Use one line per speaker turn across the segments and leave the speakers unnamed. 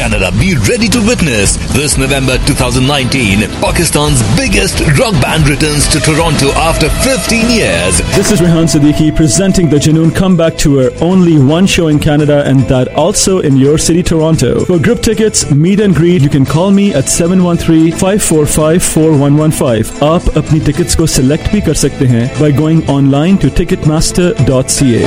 Canada, be ready to witness this November 2019. Pakistan's biggest rock band returns to Toronto after 15 years.
This is Rehan Siddiqui presenting the Junoon Comeback Tour. Only one show in Canada and that also in your city, Toronto. For group tickets, meet and greet, you can call me at 713-545-4115. آپ اپنی tickets کو select بھی کر سکتے ہیں by going online to ticketmaster.ca.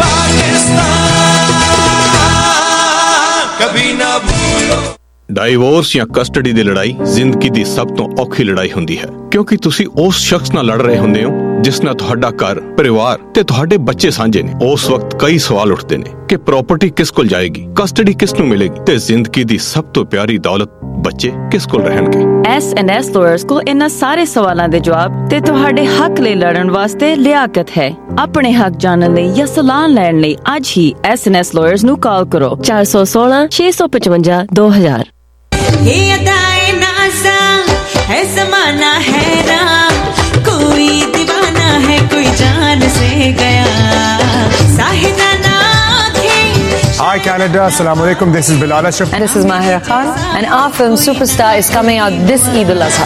Divorce ਜਾਂ custody ਦੀ ਲੜਾਈ ਜ਼ਿੰਦਗੀ ਦੀ ਸਭ ਤੋਂ ਔਖੀ ਲੜਾਈ ਹੁੰਦੀ ਹੈ ਕਿਉਂਕਿ ਤੁਸੀਂ ਉਸ ਸ਼ਖਸ ਨਾਲ ਲੜ ਰਹੇ ਹੁੰਦੇ ਹੋ ਜਿਸ ਨਾਲ ਤੁਹਾਡਾ ਘਰ, ਪਰਿਵਾਰ ਤੇ ਤੁਹਾਡੇ ਬੱਚੇ ਸਾਂਝੇ ਨੇ। ਉਸ ਵਕਤ ਕਈ ਸਵਾਲ ਉੱਠਦੇ ਨੇ ਕਿ ਪ੍ਰਾਪਰਟੀ ਕਿਸ ਕੋਲ ਜਾਏਗੀ, ਕਸਟਡੀ ਕਿਸ ਨੂੰ ਮਿਲੇਗੀ ਤੇ ਜ਼ਿੰਦਗੀ ਦੀ ਸਭ ਤੋਂ ਪਿਆਰੀ ਦੌਲਤ ਬੱਚੇ ਕਿਸ ਕੋਲ ਰਹਿਣਗੇ।
S&S Lawyers ਕੋਲ ਇਹਨਾਂ ਸਾਰੇ ਸਵਾਲਾਂ ਦੇ ਜਵਾਬ ਤੇ ਤੁਹਾਡੇ ਹੱਕ ਲਈ ਲੜਨ ਵਾਸਤੇ ਲਿਆਕਤ ਹੈ। ਆਪਣੇ ਹੱਕ ਜਾਣਨ ਲਈ ਜਾਂ ਸਲਾਹ ਲੈਣ ਲਈ ਅੱਜ ਹੀ S&S Lawyers ਨੂੰ ਕਾਲ ਕਰੋ 416-655-2000।
یہ ادائے نازا ہے زمانہ حیران، کوئی دیوانہ ہے کوئی جان سے گیا ساہدہ ناکھیں.
Hi Canada, Assalamu alaikum, this is Bilal Ashraf.
And this is Mahira Khan. And our film Superstar is coming out this Eid al-Adha.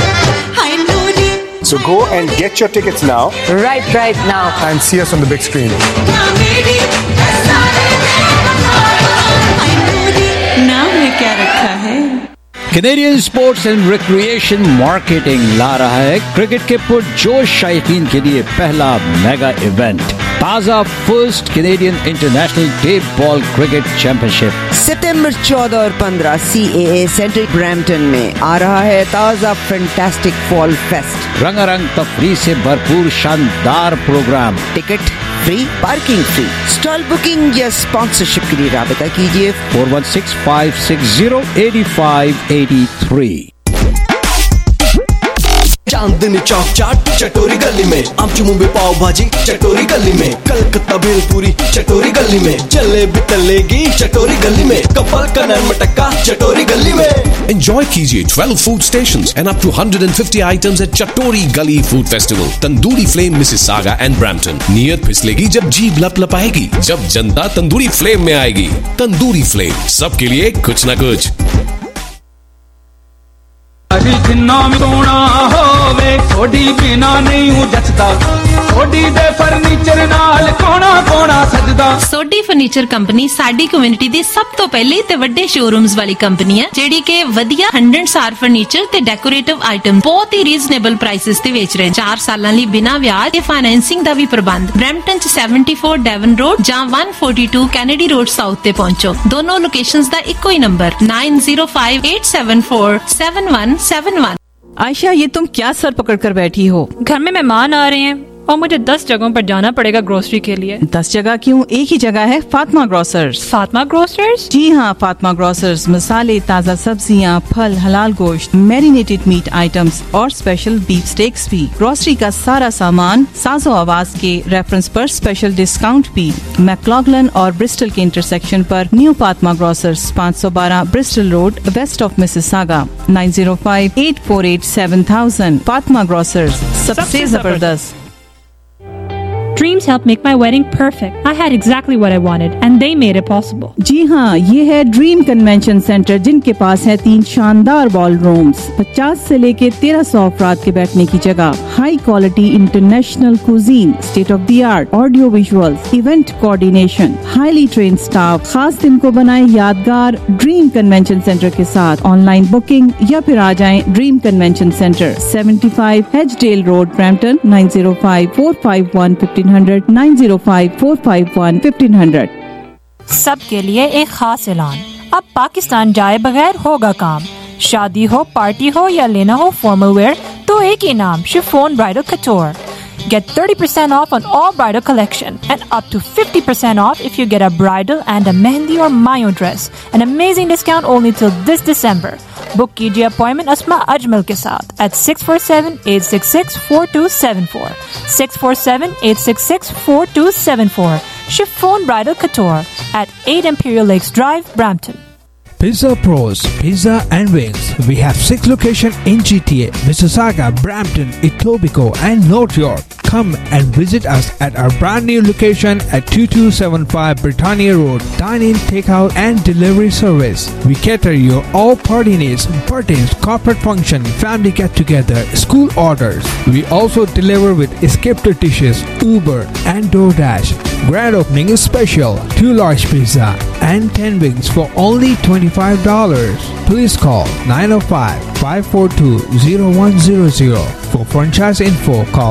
So go and get your tickets now.
Right now.
And see us on the big screen.
نام میں کیا رکھا ہے؟
Canadian sports and recreation marketing لا رہا ہے cricket کے پرجوش شائقین کے لیے پہلا میگا ایونٹ، تازہ first Canadian international tape ball cricket championship
ستمبر 14 اور 15 CAA سینٹر برامپٹن میں آ رہا ہے تازہ فینٹاسٹک فال فیسٹ،
رنگا رنگ تفریح سے بھرپور شاندار programme,
ticket free, parking free, stall booking یا اسپانسرشپ کے لیے رابطہ کیجیے
4165608583۔
چاندنی چوک چاٹ چٹوری گلی میں، آمچو ممبئی پاؤ بھاجی چٹوری گلی میں، کلکتہ بھیل پوری چٹوری گلی میں، چلے بھی تلے گی چٹوری گلی میں، کپل کا نان مٹکا چٹوری گلی میں۔
Enjoy کیجیے 12 food stations and up to 150 items at Chatori Gully Food Festival, Tandoori Flame, Mississauga and Brampton. نیت پھسلے گی جب جیب لپ لپائے گی، جب جنتا تندوری فلیم میں آئے گی۔ تندوری فلیم، سب کے لیے کچھ نہ کچھ۔
جنا سونا ہووے تھوڑی بنا نہیں ہوں جچدا، تھوڑی دے فرنیچر نال کونا کونا سجدا۔
سوڈی فرنیچر کمپنی ساڈی کمیونٹی دی سب تو پہلے تے وڈے شو رومز والی کمپنی ہے جیڑی کہ ودیا 100 سٹار فرنیچر تے ڈیکوریٹو آئٹم بہت ہی ریزنیبل پرائسز تے ویچ رہے ہیں۔ 4 سالاں لئی بنا ویاج تے فائنینسنگ دا بھی پربند۔ برمپٹن چ 74 ڈیون روڈ جاں 142 کینیڈی روڈ ساؤتھ تے پہنچو۔ دونوں لوکیشنز دا ایکو ہی نمبر 9058747171۔
عائشہ، یہ تم کیا سر پکڑ کر بیٹھی ہو؟
گھر میں مہمان آ رہے ہیں اور مجھے 10 جگہوں پر جانا پڑے گا گروسری کے لیے۔
10 جگہ کیوں؟ ایک ہی جگہ ہے، فاطمہ گروسرز۔
فاطمہ گروسرز؟
جی ہاں، فاطمہ گروسرز مسالے، تازہ سبزیاں، پھل، حلال گوشت، میرینیٹڈ میٹ آئٹمز اور اسپیشل بیف سٹیکس بھی۔ گروسری کا سارا سامان ساز و آواز کے ریفرنس پر اسپیشل ڈسکاؤنٹ بھی۔ میکلاگلن اور برسٹل کے انٹرسیکشن پر new Fatima grocers, 512 Bristol road, west of Mississauga, 9058487000۔ Fatima grocers, سب سے زبردست۔
Dreams helped make my wedding perfect. I had exactly what I wanted and they made it possible.
جی ہاں، یہ ہے ڈریم کنونشن سینٹر جن کے پاس ہے 3 شاندار بال رومز، 50 سے لے کے 1300 افراد کے بیٹھنے کی جگہ، high quality international cuisine, state of the art audio visuals, event coordination, highly trained staff. خاص دن کو بنائیں یادگار ڈریم کنونشن سینٹر کے ساتھ۔ آن لائن بکنگ یا پھر آ جائیں dream convention centre, 75 Hedgedale road, Brampton, 9054511500 9054511500۔
سب کے لیے ایک خاص اعلان، اب پاکستان جائے بغیر ہوگا کام۔ شادی ہو، پارٹی ہو یا لینا ہو فارمل ویئر تو ایک ہی نام، chiffon bridal couture. Get 30% off on all bridal collection and up to 50% off if you get a bridal and a mehndi or mayo dress. An amazing discount only till this December. Book کیجیے appointment Asma Ajmal کے ساتھ at 647-866-4274 647-866-4274. Chiffon Bridal Couture at 8 Imperial Lakes Drive, Brampton.
Pizza Pros, Pizza and Wings. We have 6 locations in GTA, Mississauga, Brampton, Etobicoke and North York. Come and visit us at our brand new location at 2275 Britannia Road. Dine-in, takeout and delivery service. We cater your all party needs, birthdays, corporate function, family get-together, school orders. We also deliver with escape dishes, Uber and DoorDash. Grand opening is special. 2 large pizza and 10 wings for only $25. Please call 905-542-0100. For franchise info, call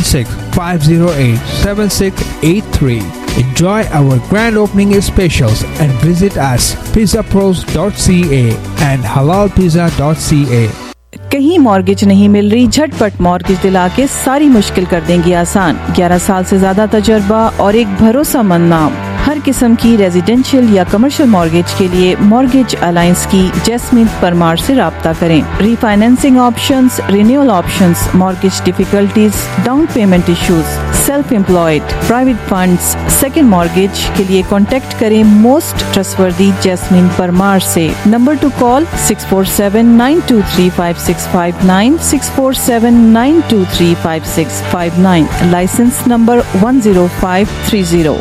416-508-7683. Enjoy our grand opening specials and visit us pizzapros.ca and halalpizza.ca.
कहीं mortgage नहीं मिल रही, झटपट mortgage दिला के सारी मुश्किल कर देंगी आसान। 11 साल से ज्यादा तजर्बा और एक भरोसेमंद नाम। हर किस्म की रेजिडेंशियल या कमर्शियल मॉर्गेज के लिए मॉर्गेज अलायंस की जैस्मिन परमार से राब्ता करें। Refinancing options, renewal options, mortgage difficulties, down payment issues, self employed, private funds, second mortgage के लिए कांटेक्ट करें मोस्ट ट्रस्टवर्दी जैस्मिन परमार से। Number to call 647-923-5659, 647-923-5659, licence number 10530।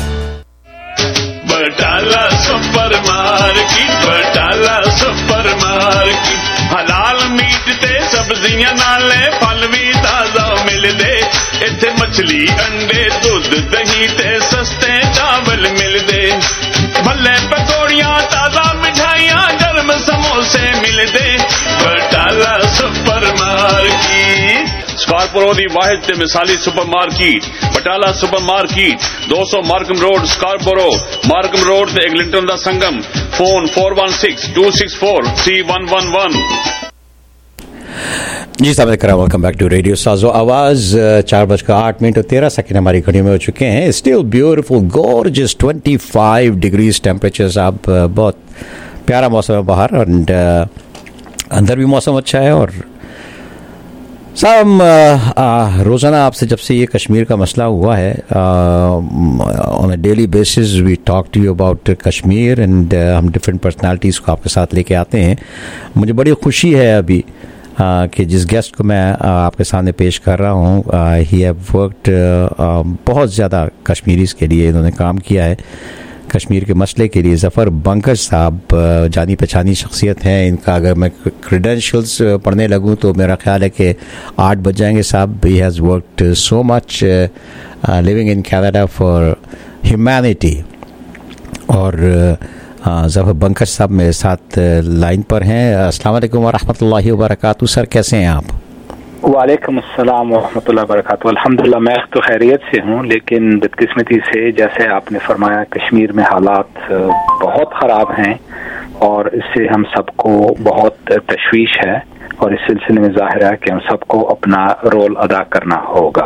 Batala supermarket हलाल मीट ते सब्जियां नाले फल भी ताजा मिलदे इत्थे मछली अंडे दूध दही ते सस्ते चावल मिलदे भल्ले पकौड़ियां ताजा मिठाइयां गर्म समोसे मिलदे बटाला सुपर मार्केट स्कारपोरो दी वाहिद ते मिसाली supermarket Batala supermarket 200 Markham road Scarborough Markham road ते एग्लिंटन दा संगम फोन 4162643111।
जी साहब वेलकम बैक टू रेडियो साजो आवाज़। 4:08 हमारी घड़ी में हो चुके हैं। Still beautiful gorgeous 25 degrees temperature साहब, बहुत प्यारा मौसम है बाहर और अंदर भी मौसम अच्छा है। और साहब रोज़ाना आपसे जब से ये कश्मीर का मसला हुआ है on a daily basis we talk to you about Kashmir and हम डिफरेंट पर्सनालिटीज़ को आपके साथ लेके आते हैं। मुझे बड़ी खुशी है अभी कि जिस गेस्ट को मैं आपके सामने पेश कर रहा हूँ ही हैव वर्कड बहुत ज़्यादा कश्मीरीज़ के लिए इन्होंने काम किया है, कश्मीर के मसले के लिए। ज़फ़र बंकश साहब जानी पहचानी शख्सियत हैं। इनका अगर मैं क्रेडेंशियल्स पढ़ने लगूँ तो मेरा ख्याल है कि 8 बज जाएंगे साहब। He has worked so much living in Canada for humanity. और ज़फ़र बंकश साहब मेरे साथ लाइन पर हैं। अस्सलाम वालेकुम व रहमतुल्लाहि व बरकातहू। सर कैसे हैं आप?
वालेकुम अस्सलाम व रहमतुल्लाहि व बरकातहू। अल्हम्दुलिल्लाह मैं तो खैरियत से हूँ, लेकिन बदकिस्मती से जैसे आपने फरमाया कश्मीर में हालात बहुत ख़राब हैं और इससे हम सबको बहुत तशवीश है और इस सिलसिले में ज़ाहिर है कि हम सबको अपना रोल अदा करना होगा।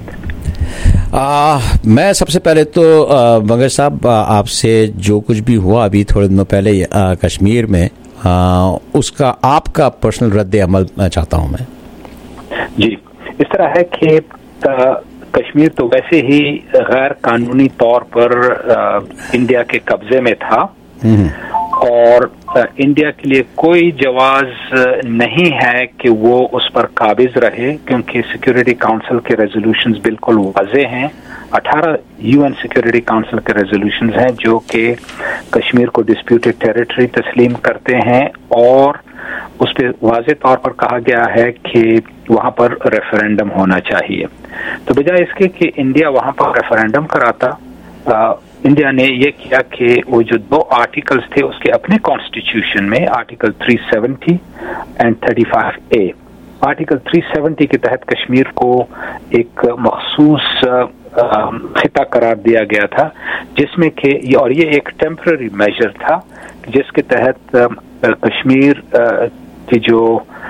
मैं सबसे पहले तो बंकश साहब आपसे जो कुछ भी हुआ अभी थोड़े दिनों पहले कश्मीर में उसका आपका पर्सनल रद्द अमल चाहता हूँ मैं।
जी, इस तरह है कि कश्मीर तो वैसे ही गैर कानूनी तौर पर इंडिया के कब्जे में था और इंडिया के लिए कोई जवाज नहीं है कि वो उस पर काबिज रहे, क्योंकि सिक्योरिटी काउंसिल के रेजोल्यूशंस बिल्कुल वाज़ेह हैं। 18 यूएन सिक्योरिटी काउंसिल के रेजोल्यूशंस हैं जो कि कश्मीर को डिस्प्यूटेड टेरिटरी तस्लीम करते हैं और उस पर वाज़ेह तौर पर कहा गया है कि वहाँ पर रेफरेंडम होना चाहिए। तो बजाय इसके कि इंडिया वहाँ पर रेफरेंडम कराता, इंडिया ने ये किया कि वो जो 2 आर्टिकल्स थे उसके अपने कॉन्स्टिट्यूशन में आर्टिकल 370 एंड 35A, आर्टिकल 370 के तहत कश्मीर को एक मखसूस खिता करार दिया गया था, जिसमें कि और ये एक टेम्पररी मेजर था जिसके तहत कश्मीर की जो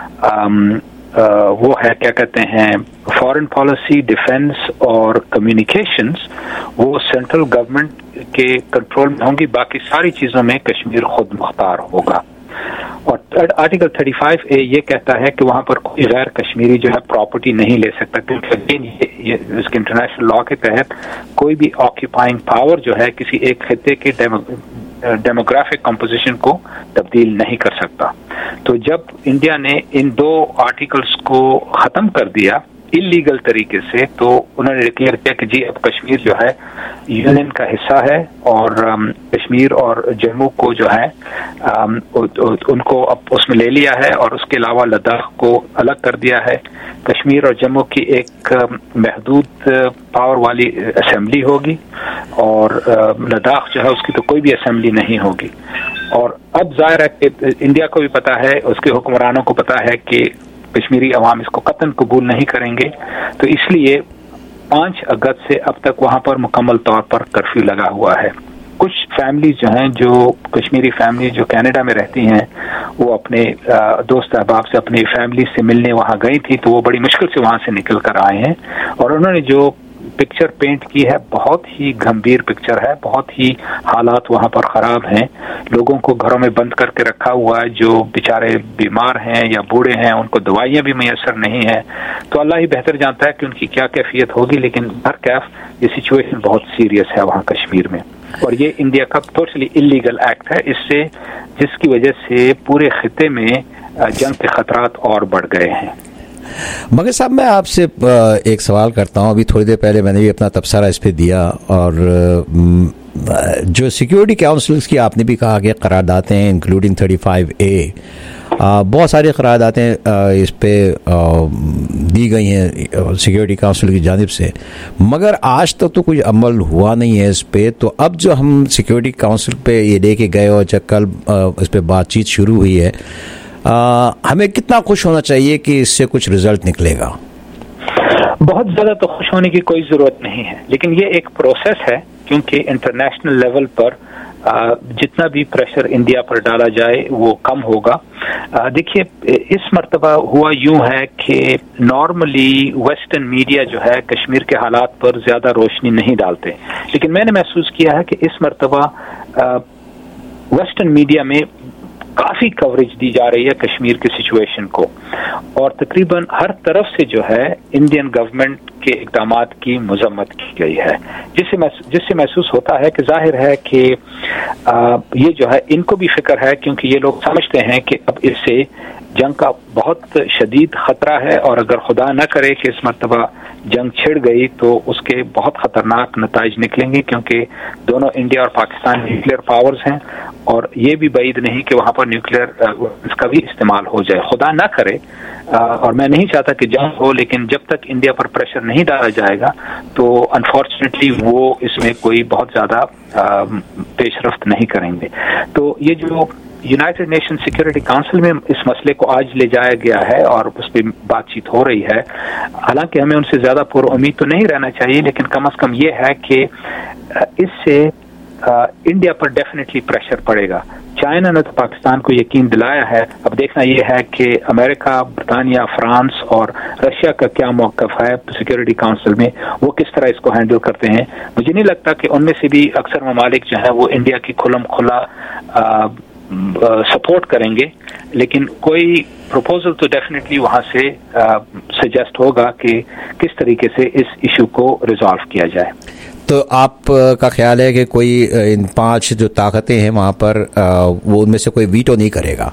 वो है क्या कहते हैं फॉरेन पॉलिसी, डिफेंस और कम्युनिकेशंस, वो सेंट्रल गवर्नमेंट के कंट्रोल में होंगी। बाकी सारी चीज़ों में कश्मीर खुद मुख्तार होगा। और आर्टिकल 35A ये कहता है कि वहाँ पर कोई गैर कश्मीरी जो है प्रॉपर्टी नहीं ले सकता, क्योंकि ये इसके इंटरनेशनल लॉ के तहत कोई भी ऑक्यूपाइंग पावर जो है किसी एक खित्ते के डेमोग्राफिक कंपोजिशन को तब्दील नहीं कर सकता। तो जब इंडिया ने इन 2 आर्टिकल्स को ख़त्म कर दिया इलीगल तरीके से, तो उन्होंने डिक्लेयर किया कि जी अब कश्मीर जो है यूनियन का हिस्सा है और कश्मीर और जम्मू को जो है उनको अब उसमें ले लिया है, और उसके अलावा लद्दाख को अलग कर दिया है। कश्मीर और जम्मू की एक महदूद पावर वाली असेंबली होगी, और लद्दाख जो है उसकी तो कोई भी असेंबली नहीं होगी। और अब जाहिर है कि इंडिया को भी पता है, उसके हुक्मरानों को पता है कि कश्मीरी अवाम इसको कतन कबूल नहीं करेंगे, तो इसलिए 5 अगस्त से अब तक वहां पर मुकम्मल तौर पर कर्फ्यू लगा हुआ है। कुछ फैमिली जो हैं, जो कश्मीरी फैमिली जो कनाडा में रहती हैं, वो अपने दोस्त अहबाब से, अपनी फैमिली से मिलने वहां गई थी, तो वो बड़ी मुश्किल से वहां से निकल कर आए हैं, और उन्होंने जो पिक्चर पेंट की है बहुत ही गंभीर पिक्चर है, बहुत ही हालात वहां पर खराब हैं। लोगों को घरों में बंद करके रखा हुआ है, जो बेचारे बीमार हैं या बूढ़े हैं, उनको दवाइयां भी मैसर नहीं है। तो अल्लाह ही बेहतर जानता है कि उनकी क्या कैफियत होगी, लेकिन हर कैफ ये सिचुएशन बहुत सीरियस है वहां कश्मीर में, और ये इंडिया का टोटली इलीगल एक्ट है, इससे जिसकी वजह से पूरे खिते में जंग के खतरात और बढ़ गए हैं।
मगर साहब, मैं आपसे एक सवाल करता हूँ। अभी थोड़ी देर पहले मैंने भी अपना तबसरा इस पर दिया, और जो सिक्योरिटी काउंसिल्स की आपने भी कहा कि करारदातें हैं, इंक्लूडिंग 35A, बहुत सारी करारदातें इस पे दी गई हैं सिक्योरिटी काउंसिल की जानिब से, मगर आज तक तो कोई अमल हुआ नहीं है इस पे। तो अब जो हम सिक्योरिटी काउंसिल पे ये लेके गए और जब कल इस पे बातचीत शुरू हुई है, हमें कितना खुश होना चाहिए कि इससे कुछ रिजल्ट निकलेगा?
बहुत ज्यादा तो खुश होने की कोई जरूरत नहीं है, लेकिन ये एक प्रोसेस है, क्योंकि इंटरनेशनल लेवल पर जितना भी प्रेशर इंडिया पर डाला जाए वो कम होगा। देखिए, इस मर्तबा हुआ यूं है कि नॉर्मली वेस्टर्न मीडिया जो है कश्मीर के हालात पर ज्यादा रोशनी नहीं डालते, लेकिन मैंने महसूस किया है कि इस मर्तबा वेस्टर्न मीडिया में काफी कवरेज दी जा रही है कश्मीर के सिचुएशन को, और तकरीबन हर तरफ से जो है इंडियन गवर्नमेंट के इक़दामात की मजम्मत की गई है, जिससे महसूस होता है कि जाहिर है कि ये जो है इनको भी फिक्र है, क्योंकि ये लोग समझते हैं कि अब इससे जंग का बहुत शदीद खतरा है, और अगर खुदा न करे कि इस मर्तबा जंग छिड़ गई तो उसके बहुत खतरनाक नताइज निकलेंगे, क्योंकि दोनों इंडिया और पाकिस्तान न्यूक्लियर पावर्स हैं, और ये भी बैद नहीं कि वहां पर न्यूक्लियर इसका भी इस्तेमाल हो जाए, खुदा ना करे। और मैं नहीं चाहता कि जंग हो, लेकिन जब तक इंडिया पर प्रेशर नहीं डाला जाएगा तो अनफॉर्चुनेटली वो इसमें कोई बहुत ज्यादा पेशरफ्त नहीं करेंगे। तो ये जो यूनाइटेड नेशन सिक्योरिटी काउंसिल में इस मसले को आज ले जाया गया है और उस पर बातचीत हो रही है, हालांकि हमें उनसे ज्यादा पुरुम्मीद तो नहीं रहना चाहिए, लेकिन कम से कम ये है कि इससे इंडिया पर डेफिनेटली प्रेशर पड़ेगा। चाइना ने तो पाकिस्तान को यकीन दिलाया है, अब देखना यह है कि अमेरिका, ब्रिटानिया, फ्रांस और रशिया का क्या मौक़िफ़ है सिक्योरिटी काउंसिल में, वो किस तरह इसको हैंडल करते हैं। मुझे नहीं लगता कि उनमें से भी अक्सर ममालिक जो है वो इंडिया की खुलम खुला सपोर्ट करेंगे, लेकिन कोई प्रपोजल तो डेफिनेटली वहां से सजेस्ट होगा कि किस तरीके से इस इशू को रिजॉल्व किया जाए।
तो आप का ख्याल है कि कोई इन 5 जो ताकतें हैं वहां पर वो उनमें से कोई वीटो नहीं करेगा?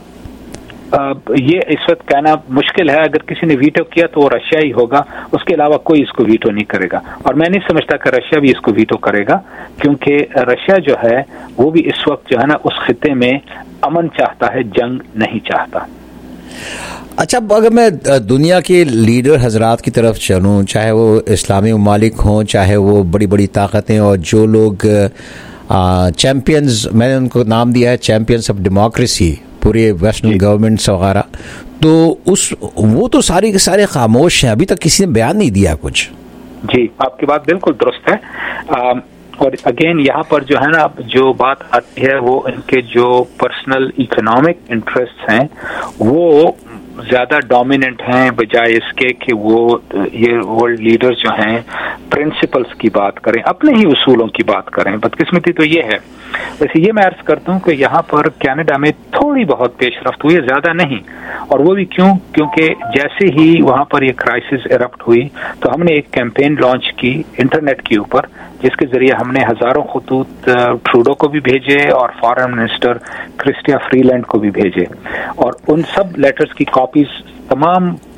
ये इस वक्त कहना मुश्किल है। अगर किसी ने वीटो किया तो वो रशिया ही होगा, उसके अलावा कोई इसको वीटो नहीं करेगा, और मैं नहीं समझता कि रशिया भी इसको वीटो करेगा, क्योंकि रशिया जो है वो भी इस वक्त जो है ना उस खिते में अमन चाहता है, जंग नहीं चाहता।
अच्छा, अगर मैं दुनिया के लीडर हजरात की तरफ चलूँ, चाहे वो इस्लामी ममालिक हों, चाहे वो बड़ी बड़ी ताकतें, और जो लोग चैम्पियंस, मैंने उनको नाम दिया है चैम्पियंस ऑफ डेमोक्रेसी, पूरे वेस्टर्न गवर्नमेंट्स वगैरह, तो वो तो सारे के सारे खामोश हैं, अभी तक किसी ने बयान नहीं दिया कुछ।
जी, आपकी बात बिल्कुल दुरुस्त है। और अगेन यहाँ पर जो है ना जो बात आती है वो इनके जो पर्सनल इकोनॉमिक इंटरेस्ट हैं वो ज्यादा डोमिनेंट हैं, बजाय इसके कि वो ये वर्ल्ड लीडर्स जो हैं प्रिंसिपल्स की बात करें, अपने ही उसूलों की बात करें। बदकिस्मती तो ये है। वैसे ये मैं अर्ज करता हूँ कि यहाँ पर कनाडा में थोड़ी बहुत पेशरफ्त हुई है, ज्यादा नहीं, और वो भी क्यों? क्योंकि जैसे ही वहाँ पर ये क्राइसिस इरप्ट हुई तो हमने एक कैंपेन लॉन्च की इंटरनेट के ऊपर, जिसके जरिए हमने हजारों खतूत ट्रूडो को भी भेजे और फॉरेन मिनिस्टर क्रिस्टिया फ्रीलैंड को भी भेजे, और उन सब लेटर्स की कॉपीज तमाम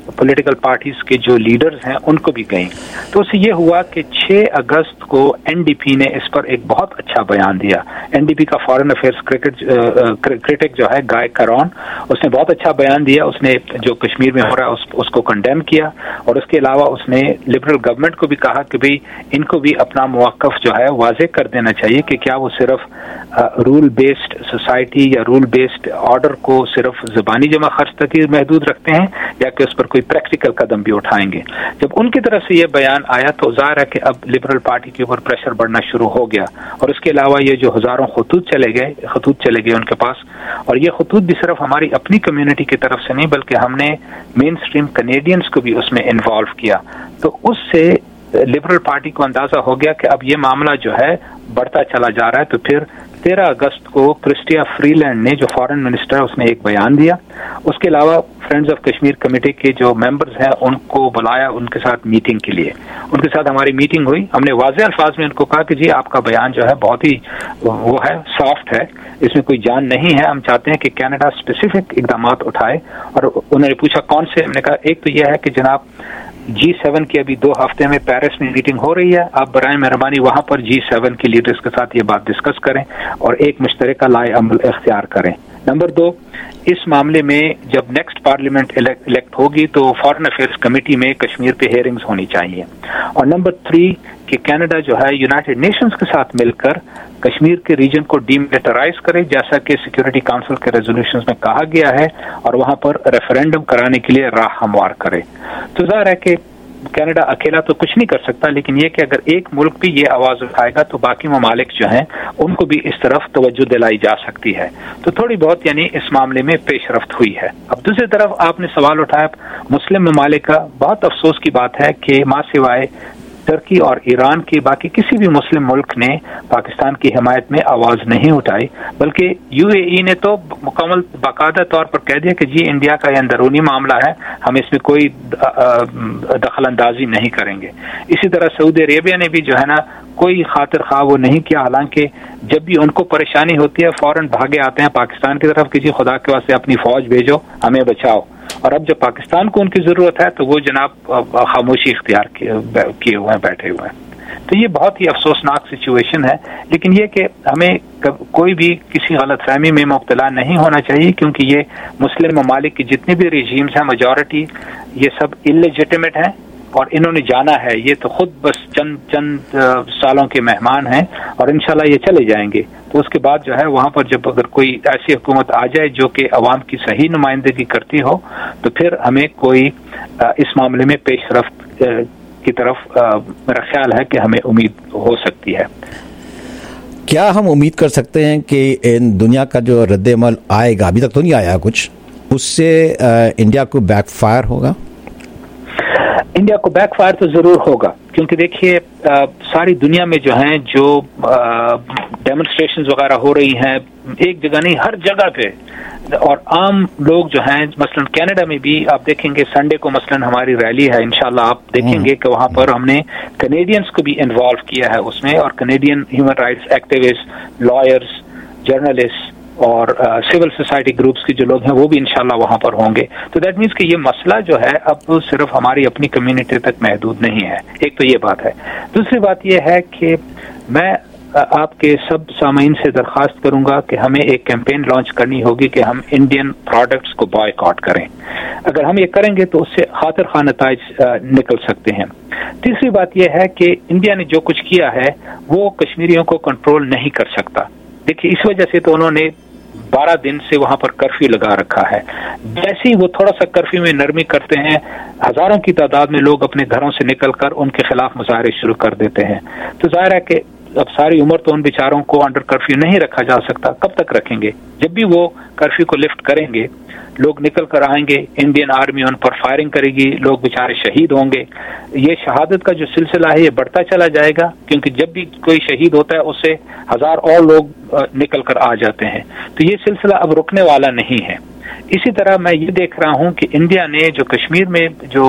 पॉलिटिकल पार्टीज के जो लीडर्स हैं उनको भी गई। तो उससे ये हुआ कि 6 अगस्त को एनडीपी ने इस पर एक बहुत अच्छा बयान दिया। एनडीपी का फॉरेन अफेयर्स क्रिटिक जो है गाय करॉन, उसने बहुत अच्छा बयान दिया। उसने जो कश्मीर में हो रहा है उसको कंडेम किया, और उसके अलावा उसने लिबरल गवर्नमेंट को भी कहा कि भाई इनको भी अपना मौक़िफ़ जो है वाज़ेह कर देना चाहिए कि क्या वो सिर्फ रूल बेस्ड सोसाइटी या रूल बेस्ड ऑर्डर को सिर्फ ज़बानी जमा खर्च तक ही महदूद रखते हैं या कि उस पर कोई प्रैक्टिकल कदम भी उठाएंगे। जब उनकी तरफ से ये बयान आया तो ज़ाहिर है कि अब लिबरल पार्टी के ऊपर प्रेशर बढ़ना शुरू हो गया, और उसके अलावा ये जो हज़ारों खतूत चले गए उनके पास, और ये खतूत भी सिर्फ हमारी अपनी कम्युनिटी की तरफ से नहीं बल्कि हमने मेन स्ट्रीम कनेडियंस को भी उसमें इन्वॉल्व किया। तो उससे लिबरल पार्टी को अंदाजा हो गया कि अब ये मामला जो है बढ़ता चला जा रहा है। तो फिर 13 अगस्त को क्रिस्टिया फ्रीलैंड ने, जो फॉरेन मिनिस्टर है, उसने एक बयान दिया। उसके अलावा फ्रेंड्स ऑफ कश्मीर कमेटी के जो मेंबर्स हैं उनको बुलाया उनके साथ मीटिंग के लिए। उनके साथ हमारी मीटिंग हुई। हमने वाज़ेह अल्फाज में उनको कहा कि जी आपका बयान जो है बहुत ही वो है, सॉफ्ट है, इसमें कोई जान नहीं है। हम चाहते हैं कि कनाडा स्पेसिफिक इकदाम उठाए। और उन्होंने पूछा कौन से। हमने कहा एक तो यह है कि जनाब G7 की अभी 2 हफ्ते में पेरिस में मीटिंग हो रही है, आप बराए मेहरबानी वहां पर G7 के लीडर्स के साथ ये बात डिस्कस करें और एक मुश्तरका लाए अमल इख्तियार करें। नंबर 2, इस मामले में जब नेक्स्ट पार्लियामेंट इलेक्ट होगी तो फॉरेन अफेयर्स कमेटी में कश्मीर पे हेयरिंग्स होनी चाहिए। और नंबर 3 कि कनाडा जो है यूनाइटेड नेशंस के साथ मिलकर कश्मीर के रीजन को डीमिलिटराइज करे, जैसा कि सिक्योरिटी काउंसिल के रेजोल्यूशंस में कहा गया है, और वहां पर रेफरेंडम कराने के लिए राह हमवार करे। तो जाहिर है कि कनाडा अकेला तो कुछ नहीं कर सकता, लेकिन ये कि अगर एक मुल्क भी ये आवाज उठाएगा तो बाकी ममालिक जो हैं उनको भी इस तरफ तवज्जो दिलाई जा सकती है। तो थोड़ी बहुत यानी इस मामले में पेशरफ्त हुई है। अब दूसरी तरफ आपने सवाल उठाया मुस्लिम ममालिक का। बहुत अफसोस की बात है कि मां सिवाय तुर्की और ईरान के बाकी किसी भी मुस्लिम मुल्क ने पाकिस्तान की हिमायत में आवाज नहीं उठाई, बल्कि यूएई ने तो मुकम्मल बाकायदा तौर पर कह दिया कि जी इंडिया का ये अंदरूनी मामला है, हम इसमें कोई दखल अंदाजी नहीं करेंगे। इसी तरह सऊदी अरेबिया ने भी जो है ना कोई खातिर खा वो नहीं किया, हालांकि जब भी उनको परेशानी होती है फौरन भागे आते हैं पाकिस्तान की तरफ कि जी खुदा के वास्ते अपनी फौज भेजो, हमें बचाओ। और अब जब पाकिस्तान को उनकी जरूरत है तो वो जनाब खामोशी इख्तियार किए हुए हैं, बैठे हुए हैं। तो ये बहुत ही अफसोसनाक सिचुएशन है, लेकिन ये कि हमें कोई भी किसी गलतफहमी में मुब्तला नहीं होना चाहिए, क्योंकि ये मुस्लिम ममालिक की जितने भी रेजीम्स हैं मेजॉरिटी ये सब इलेजिटिमेट हैं और इन्होंने जाना है। ये तो खुद बस चंद सालों के मेहमान हैं और इंशाल्लाह ये चले जाएंगे। तो उसके बाद जो है वहां पर जब अगर कोई ऐसी हुकूमत आ जाए जो कि अवाम की सही नुमाइंदगी करती हो तो फिर हमें कोई इस मामले में पेशरफ्त की तरफ मेरा ख्याल है कि हमें उम्मीद हो सकती है।
क्या हम उम्मीद कर सकते हैं कि इन दुनिया का जो रद्द-ए-अमल आएगा, अभी तक तो नहीं आया कुछ, उससे इंडिया को बैकफायर होगा?
इंडिया को बैकफायर तो जरूर होगा, क्योंकि देखिए सारी दुनिया में जो हैं जो डेमोन्स्ट्रेशंस वगैरह हो रही हैं, एक जगह नहीं हर जगह पे, और आम लोग जो हैं मसलन कनाडा में भी आप देखेंगे संडे को मसलन हमारी रैली है, इंशाल्लाह आप देखेंगे कि वहां पर हमने कनेडियंस को भी इन्वॉल्व किया है उसमें, और Canadian human rights activist, lawyers, journalist और सिविल सोसाइटी ग्रुप्स के जो लोग हैं वो भी इंशाल्लाह वहां पर होंगे। तो दैट मीन्स कि ये मसला जो है अब सिर्फ हमारी अपनी कम्युनिटी तक महदूद नहीं है। एक तो ये बात है। दूसरी बात ये है कि मैं आपके सब सामीन से दरख्वास्त करूंगा कि हमें एक कैंपेन लॉन्च करनी होगी कि हम इंडियन प्रोडक्ट्स को बॉयकॉट करें। अगर हम ये करेंगे तो उससे खातिर खा नताइज निकल सकते हैं। तीसरी बात यह है कि इंडिया ने जो कुछ किया है वो कश्मीरियों को कंट्रोल नहीं कर सकता। देखिए इस वजह से तो उन्होंने 12 दिन से वहां पर कर्फ्यू लगा रखा है। जैसे ही वो थोड़ा सा कर्फ्यू में नरमी करते हैं, हजारों की तादाद में लोग अपने घरों से निकलकर उनके खिलाफ मुजाहरे शुरू कर देते हैं। तो जाहिर है कि अब सारी उम्र तो उन बेचारों को अंडर कर्फ्यू नहीं रखा जा सकता, कब तक रखेंगे? जब भी वो कर्फ्यू को लिफ्ट करेंगे लोग निकल कर आएंगे, इंडियन आर्मी उन पर फायरिंग करेगी, लोग बेचारे शहीद होंगे। ये शहादत का जो सिलसिला है ये बढ़ता चला जाएगा, क्योंकि जब भी कोई शहीद होता है उससे 1000 और लोग निकल कर आ जाते हैं। तो ये सिलसिला अब रुकने वाला नहीं है। इसी तरह मैं ये देख रहा हूं कि इंडिया ने जो कश्मीर में जो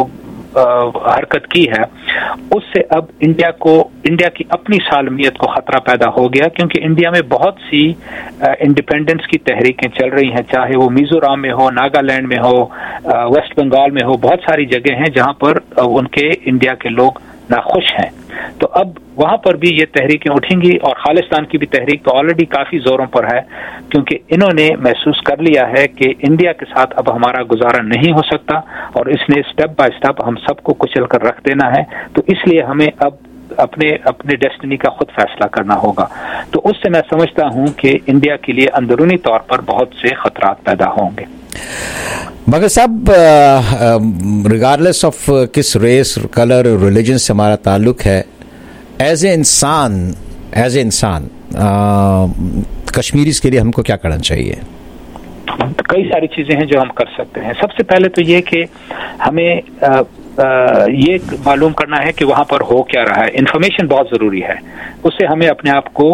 हरकत की है, उससे अब इंडिया की अपनी सालमियत को खतरा पैदा हो गया, क्योंकि इंडिया में बहुत सी इंडिपेंडेंस की तहरीकें चल रही हैं, चाहे वो मिजोरम में हो, नागालैंड में हो, वेस्ट बंगाल में हो, बहुत सारी जगह हैं जहां पर उनके इंडिया के लोग नाखुश हैं। तो अब वहां पर भी ये तहरीकें उठेंगी, और खालिस्तान की भी तहरीक तो ऑलरेडी काफी जोरों पर है, क्योंकि इन्होंने महसूस कर लिया है कि इंडिया के साथ अब हमारा गुजारा नहीं हो सकता, और इसने स्टेप बाय स्टेप हम सबको कुचल कर रख देना है। तो इसलिए हमें अब अपने डेस्टिनी का खुद फैसला करना होगा। तो उससे मैं समझता हूं कि इंडिया के लिए अंदरूनी तौर पर बहुत से खतरात पैदा होंगे।
मगर साहब, रिगार्डलेस ऑफ किस रेस, कलर, रिलीजन से हमारा ताल्लुक है, एज ए इंसान कश्मीरीज के लिए हमको क्या करना चाहिए?
कई सारी चीजें हैं जो हम कर सकते हैं। सबसे पहले तो ये कि हमें ये मालूम करना है कि वहां पर हो क्या रहा है। इन्फॉर्मेशन बहुत जरूरी है, उससे हमें अपने आप को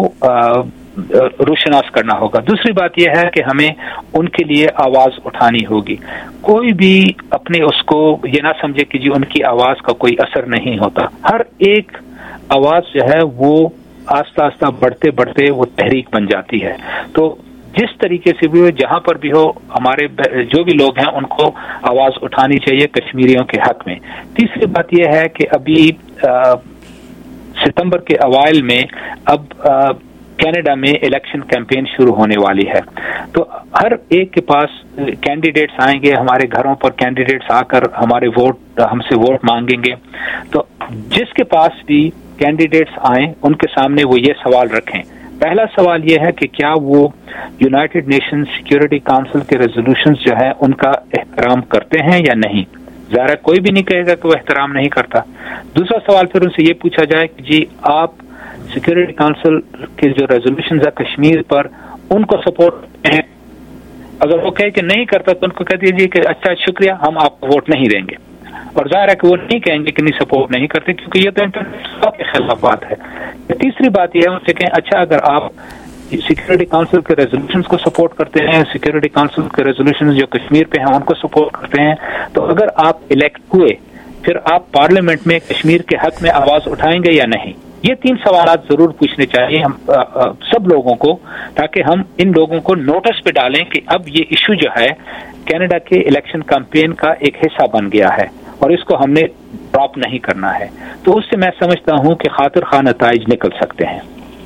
रोशनास करना होगा। दूसरी बात यह है कि हमें उनके लिए आवाज उठानी होगी। कोई भी अपने उसको ये ना समझे कि जी उनकी आवाज का कोई असर नहीं होता। हर एक आवाज जो है वो आस्ता आस्ता बढ़ते बढ़ते वो तहरीक बन जाती है। तो जिस तरीके से भी हो, जहां पर भी हो, हमारे जो भी लोग हैं उनको आवाज उठानी चाहिए कश्मीरियों के हक में। तीसरी बात यह है कि अभी सितंबर के अवाइल में अब कनाडा में इलेक्शन कैंपेन शुरू होने वाली है। तो हर एक के पास कैंडिडेट्स आएंगे, हमारे घरों पर कैंडिडेट्स आकर हमसे वोट मांगेंगे। तो जिसके पास भी कैंडिडेट्स आए उनके सामने वो ये सवाल रखें। पहला सवाल यह है कि क्या वो यूनाइटेड नेशन सिक्योरिटी काउंसिल के रेजोल्यूशंस जो है उनका एहतराम करते हैं या नहीं। ज़ाहिर कोई भी नहीं कहेगा कि वो एहतराम नहीं करता। दूसरा सवाल फिर उनसे ये पूछा जाए कि जी आप सिक्योरिटी काउंसिल के जो रेजोल्यूशंस है कश्मीर पर उनको सपोर्ट करते हैं। अगर वो कहे कि नहीं करता तो उनको कह दीजिए कि अच्छा शुक्रिया, हम आपको वोट नहीं देंगे। और जाहिर है कि वो नहीं कहेंगे कि नहीं सपोर्ट नहीं करते, क्योंकि ये तो इंटरनेशनल के खिलाफ बात है। तीसरी बात यह है उनसे कहें अच्छा अगर आप सिक्योरिटी काउंसिल के रेजोल्यूशंस को सपोर्ट करते हैं, सिक्योरिटी काउंसिल के रेजोल्यूशंस जो कश्मीर पे हैं उनको सपोर्ट करते हैं, तो अगर आप इलेक्ट हुए फिर आप पार्लियामेंट में कश्मीर के हक में आवाज उठाएंगे या नहीं। ये 3 सवाल जरूर पूछने चाहिए हम सब लोगों को, ताकि हम इन लोगों को नोटिस पे डालें कि अब ये इशू जो है कनाडा के इलेक्शन कैंपेन का एक हिस्सा बन गया है और इसको हमने ड्रॉप नहीं करना है। तो उससे मैं समझता हूं कि खातिर खा नताइज निकल सकते हैं।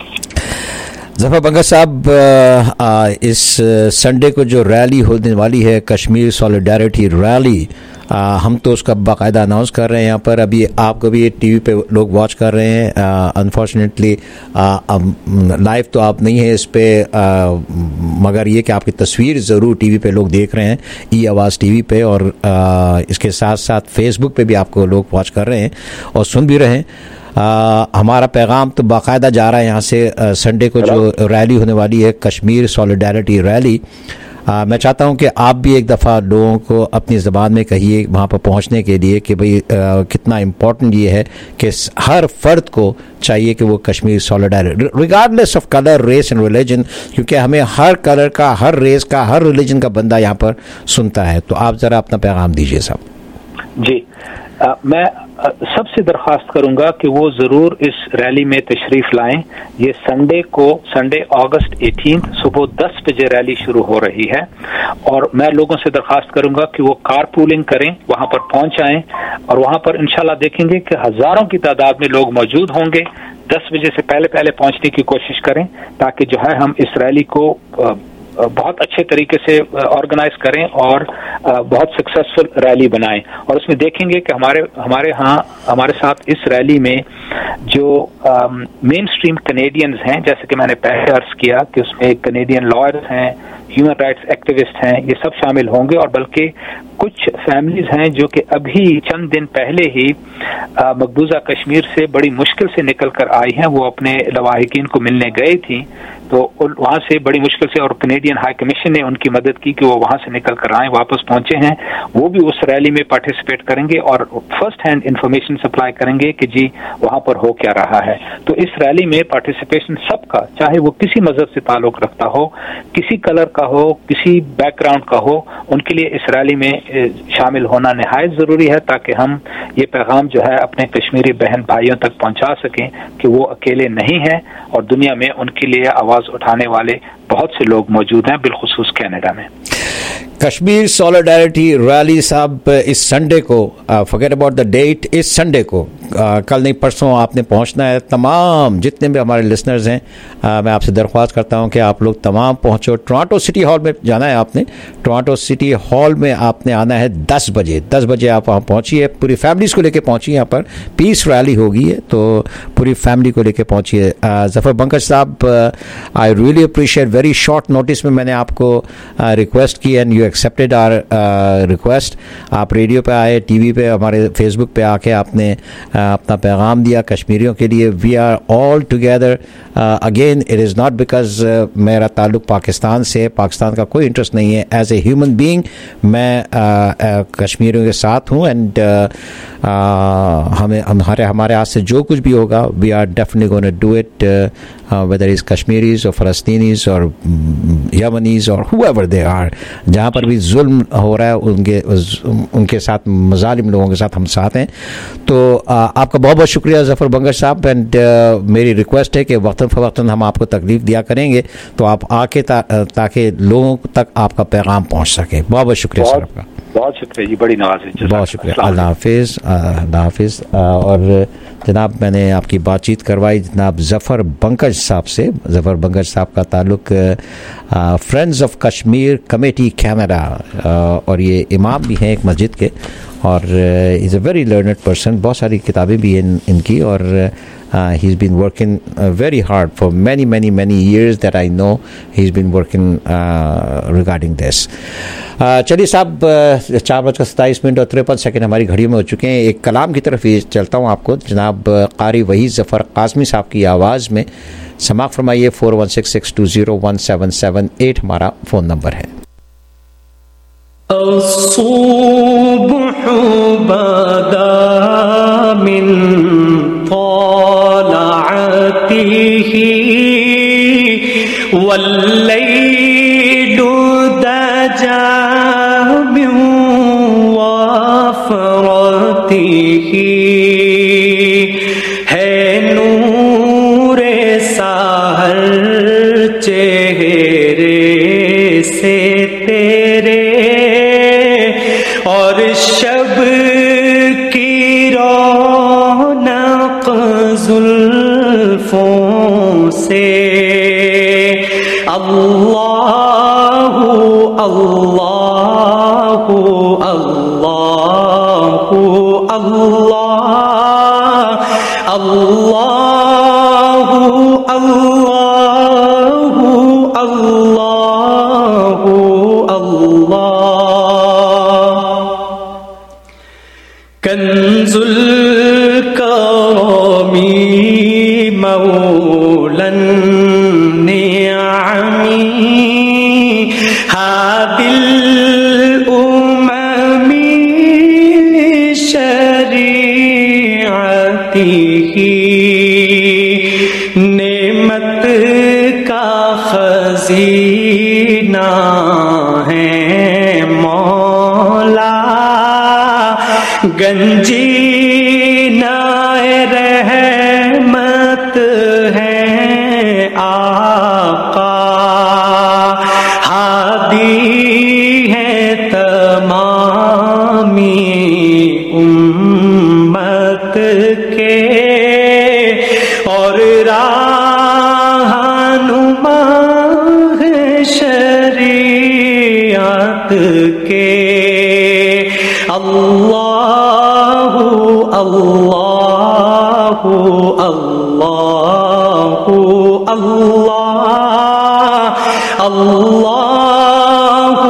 ज़फ़र बंगा साहब, इस संडे को जो रैली होने वाली है, कश्मीर सॉलिडारिटी रैली, हम तो उसका बाकायदा अनाउंस कर रहे हैं यहाँ पर। अभी आपको भी टीवी पे लोग वॉच कर रहे हैं। अनफॉर्चुनेटली लाइव तो आप नहीं है इस पे, मगर ये कि आपकी तस्वीर ज़रूर टीवी पे लोग देख रहे हैं, ई आवाज़ टीवी पे, और इसके साथ साथ फेसबुक पे भी आपको लोग वॉच कर रहे हैं और सुन भी रहे हैं। हमारा पैगाम तो बाकायदा जा रहा है यहाँ से। संडे को जो रैली होने वाली है, कश्मीर सॉलिडारिटी रैली, मैं चाहता हूं कि आप भी एक दफ़ा लोगों को अपनी ज़बान में कहिए वहाँ पर पहुँचने के लिए कि भाई कितना इम्पोर्टेंट ये है कि हर फर्द को चाहिए कि वो Kashmir solidarity regardless of colour, race and religion, क्योंकि हमें हर कलर का, हर रेस का, हर रिलीजन का बंदा यहाँ पर सुनता है। तो आप ज़रा अपना पैगाम दीजिए साहब।
जी, मैं सबसे दरख्वास्त करूंगा कि वो जरूर इस रैली में तशरीफ लाएं। ये संडे अगस्त 18 सुबह 10 बजे रैली शुरू हो रही है, और मैं लोगों से दरख्वास्त करूंगा कि वो कार पूलिंग करें, वहां पर पहुंच आएं, और वहां पर इंशाल्लाह देखेंगे कि हजारों की तादाद में लोग मौजूद होंगे। 10 बजे से पहले पहुंचने की कोशिश करें, ताकि जो है हम इस रैली को बहुत अच्छे तरीके से ऑर्गेनाइज करें और बहुत सक्सेसफुल रैली बनाएं। और उसमें देखेंगे कि हमारे साथ इस रैली में जो मेन स्ट्रीम कनेडियंस हैं, जैसे कि मैंने पहले अर्ज किया कि उसमें कनेडियन लॉयर्स हैं, ह्यूमन राइट्स एक्टिविस्ट हैं, ये सब शामिल होंगे। और बल्कि कुछ फैमिलीज हैं जो कि अभी चंद दिन पहले ही मकबूजा कश्मीर से बड़ी मुश्किल से निकल कर आई हैं, वो अपने लवाहिकीन को मिलने गई थी, तो वहाँ से बड़ी मुश्किल से, और कनेडियन हाई कमीशन ने उनकी मदद की कि वो वहाँ से निकल कर आए, वापस पहुंचे हैं। वो भी उस रैली में पार्टिसिपेट करेंगे और फर्स्ट हैंड इंफॉर्मेशन सप्लाई करेंगे कि जी वहाँ पर हो क्या रहा है। तो इस रैली में पार्टिसिपेशन सबका, चाहे वो किसी मजहब से ताल्लुक रखता हो, किसी कलर का हो, किसी बैकग्राउंड का हो, उनके लिए इस रैली में शामिल होना निहायत ज़रूरी है, ताकि हम ये पैगाम जो है अपने कश्मीरी बहन भाइयों तक पहुंचा सकें कि वो अकेले नहीं हैं और दुनिया में उनके लिए आवाज़ उठाने वाले बहुत से लोग मौजूद हैं, बिलखुसूस कनाडा में।
कश्मीर सॉलिडारिटी रैली साहब इस संडे को, फॉरगेट अबाउट द डेट, इस संडे को, कल नहीं परसों आपने पहुंचना है। तमाम जितने भी हमारे लिसनर्स हैं, मैं आपसे दरख्वास्त करता हूं कि आप लोग तमाम पहुंचो। टोरंटो सिटी हॉल में जाना है आपने, टोरंटो सिटी हॉल में आपने आना है 10 बजे। 10 बजे आप वहाँ पहुँचिए, पूरी फैमिलीज को लेके पहुँचिए। यहाँ पर पीस रैली होगी है, तो पूरी फैमिली को लेके पहुँचिए। जफ़र पंकज साहब, I really appreciate, very short notice में मैंने आपको रिक्वेस्ट की and you accepted our request. आप रेडियो पे आए, टीवी पे, हमारे फेसबुक पे आके आपने अपना पैगाम दिया कश्मीरियों के लिए। We are all together. Again it is not because मेरा ताल्लुक़ पाकिस्तान से, पाकिस्तान का कोई इंटरेस्ट नहीं है। एज ए ह्यूमन बीइंग मैं कश्मीरियों के साथ हूँ एंड हमारे हाथ से जो कुछ भी होगा, we are definitely gonna do it, whether it's Kashmiris or Palestinians or Yemenis or whoever they are, जहाँ पर भी जुल्म हो रहा है उनके साथ, मज़ालिम लोगों के साथ हम साथ हैं। तो आपका बहुत बहुत शुक्रिया ज़फ़र बंगश साहब, एंड मेरी रिक्वेस्ट है कि वक्तन फ़वक्तन हम आपको तकलीफ़ दिया करेंगे, तो आप आके ताकि लोगों तक आपका पैगाम पहुँच सके। बहुत बहुत शुक्रिया सर आपका।
बहुत शुक्रिया जी, बड़ी नवाज़ी,
बहुत शुक्रिया। अल्लाह हाफिज़, अल्लाह हाफिज़। और जनाब, मैंने आपकी बातचीत करवाई जनाब ज़फ़र बंकज साहब से। ज़फ़र बंकज साहब का ताल्लुक़ friends of Kashmir committee Canada, और ये इमाम भी हैं एक मस्जिद के, और is a very learned person. बहुत सारी किताबें भी हैं इनकी, और he's been working very hard for many years that I know he's been working regarding this. चलिए साहब, 4:27 और 53 हमारी घड़ियों में हो चुके हैं। एक कलाम की तरफ ये चलता हूँ आपको, जनाब कारी वहीद ज़फ़र काज़मी साहब की आवाज़ में समाअत फरमाइए। 4166201778 हमारा फ़ोन नंबर है।
والليل دجى من وفرته ہے نور سحر چہرے سے تیرے، اور شب کی رونق زلفوں سے اللہ اللہ اللہ اللہ اللہ اللہ اللہ کنز الکرم مولا النعم هادي الأمم لشريعته نعمت کا خزینہ ہے مولا، گنجینہ رحمت ہے آقا، ہادی ہے تمامی امت کے، اور رہنما ہے شریعت کے۔ اللہ اللہ اللہ اللہ اللہ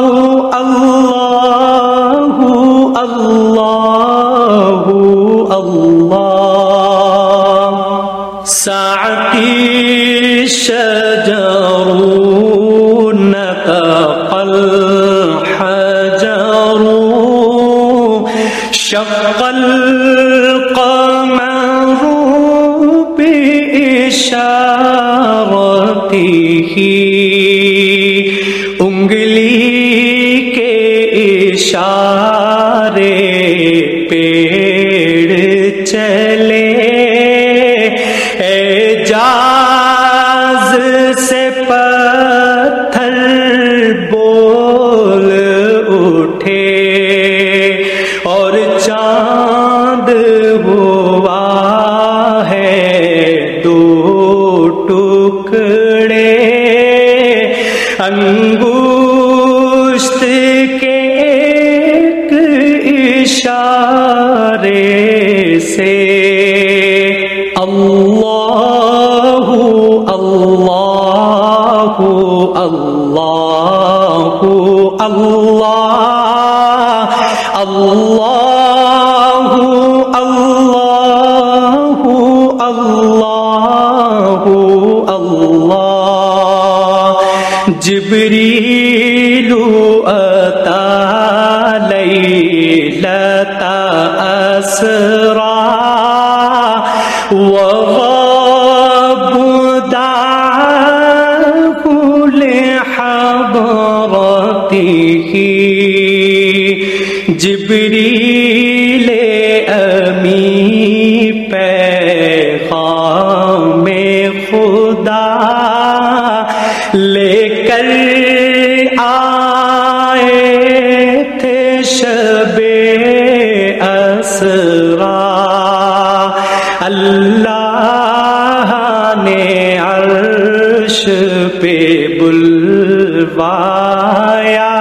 اللہ اللہ اللہ ساعتی شجر شق الحجر شق القمر بإشارته انگلی کے اشارے پیڑ چلے اعجاز سے پتھر بول اٹھے اور چاند ہوا ہے دو ٹکڑے انگشت کے ایک اشارے سے اللہ اللہ اللہ اللہ اللہ اللہ اللہ اللہ جبریل اتا لیلۃ اسرا وغاب دعاه لحضرته جبریل امی پیغام خدا لے کر آئے تھے شب اسرا اللہ نے عرش پہ بلوایا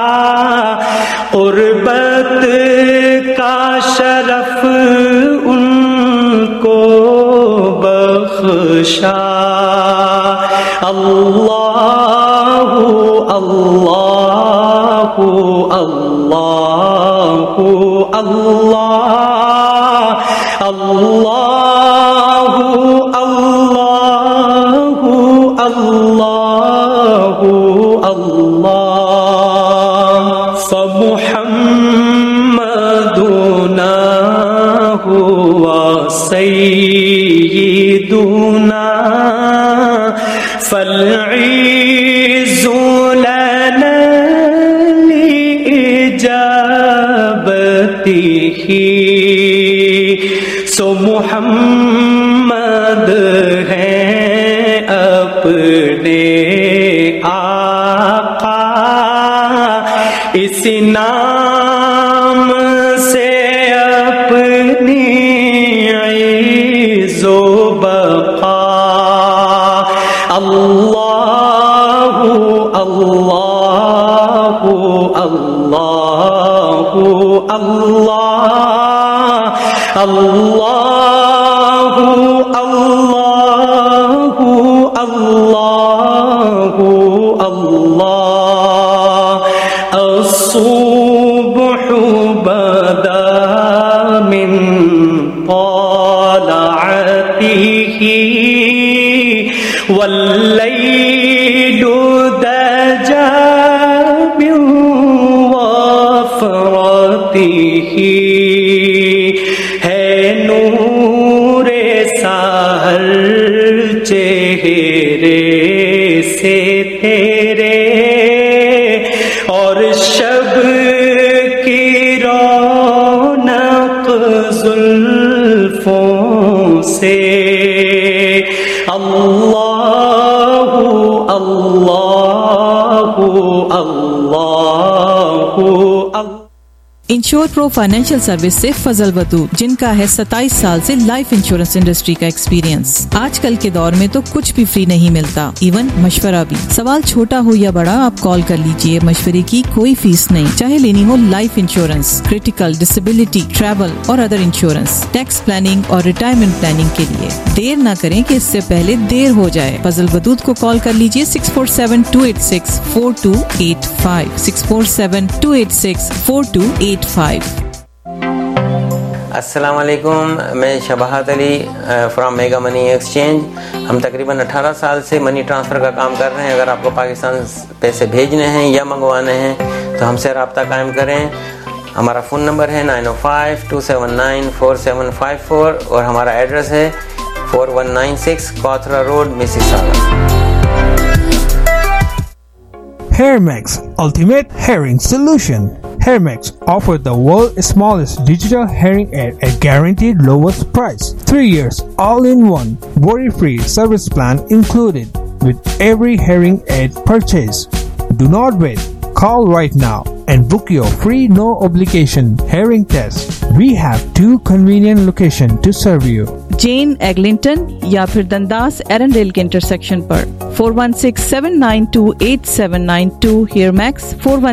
قربت کا شرف ان کو بخشا اللہ اللہ اللہ اللہ اللہ اللہ اللہ اللہ فمحمدنا هو سيدنا فالعز لنا لإجابته سو محمد ہیں اپنے آقا اس نام سے اپنی عز و بقا اللہ اللہ اللہ اللہ اللہ اللہ اللہ اللہ الصبح بدا من طلعته والليل دجى من وفرته ہے نور سحر چہرے سے تیرے اور شب کی رونق زلفوں سے اللہ اللہ اللہ
انشور پرو فائنینشیل سروس سے فضل ودود جن کا ہے 27 سال سے لائف انشورنس انڈسٹری کا ایکسپیرینس. آج کل کے دور میں تو کچھ بھی فری نہیں ملتا, ایون مشورہ بھی. سوال چھوٹا ہو یا بڑا آپ کال کر لیجئے, مشورے کی کوئی فیس نہیں. چاہے لینی ہو life insurance, critical, disability, travel اور ادر انشورنس, ٹیکس پلاننگ اور ریٹائرمنٹ پلاننگ کے لیے. دیر نہ کریں کہ اس سے پہلے دیر ہو جائے. فضل ودود کو کال کر لیجئے 647-286-4285 647-286-4285.
السلام علیکم, میں Shabahat Ali from mega money exchange. ہم تقریباً 18 سال سے منی ٹرانسفر کا کام کر رہے ہیں. اگر آپ کو پاکستان پیسے بھیجنے ہیں یا منگوانے ہیں تو ہم سے رابطہ قائم کریں. ہمارا فون نمبر ہے 905-279-4754 اور ہمارا ایڈریس ہے 4196 Cawthra road, Mississauga.
Hairmax, ultimate hearing solution. Hairmax offer the world's smallest digital hearing aid at guaranteed lowest price. 3 years all-in-one, worry-free service plan included with every hearing aid purchase. Do not wait. Call right now and book your free no obligation hearing test. We have 2 convenient locations to serve you.
Jane Eglinton یا پھر Dundas Erindale کے intersection پر. 4167928792 hair max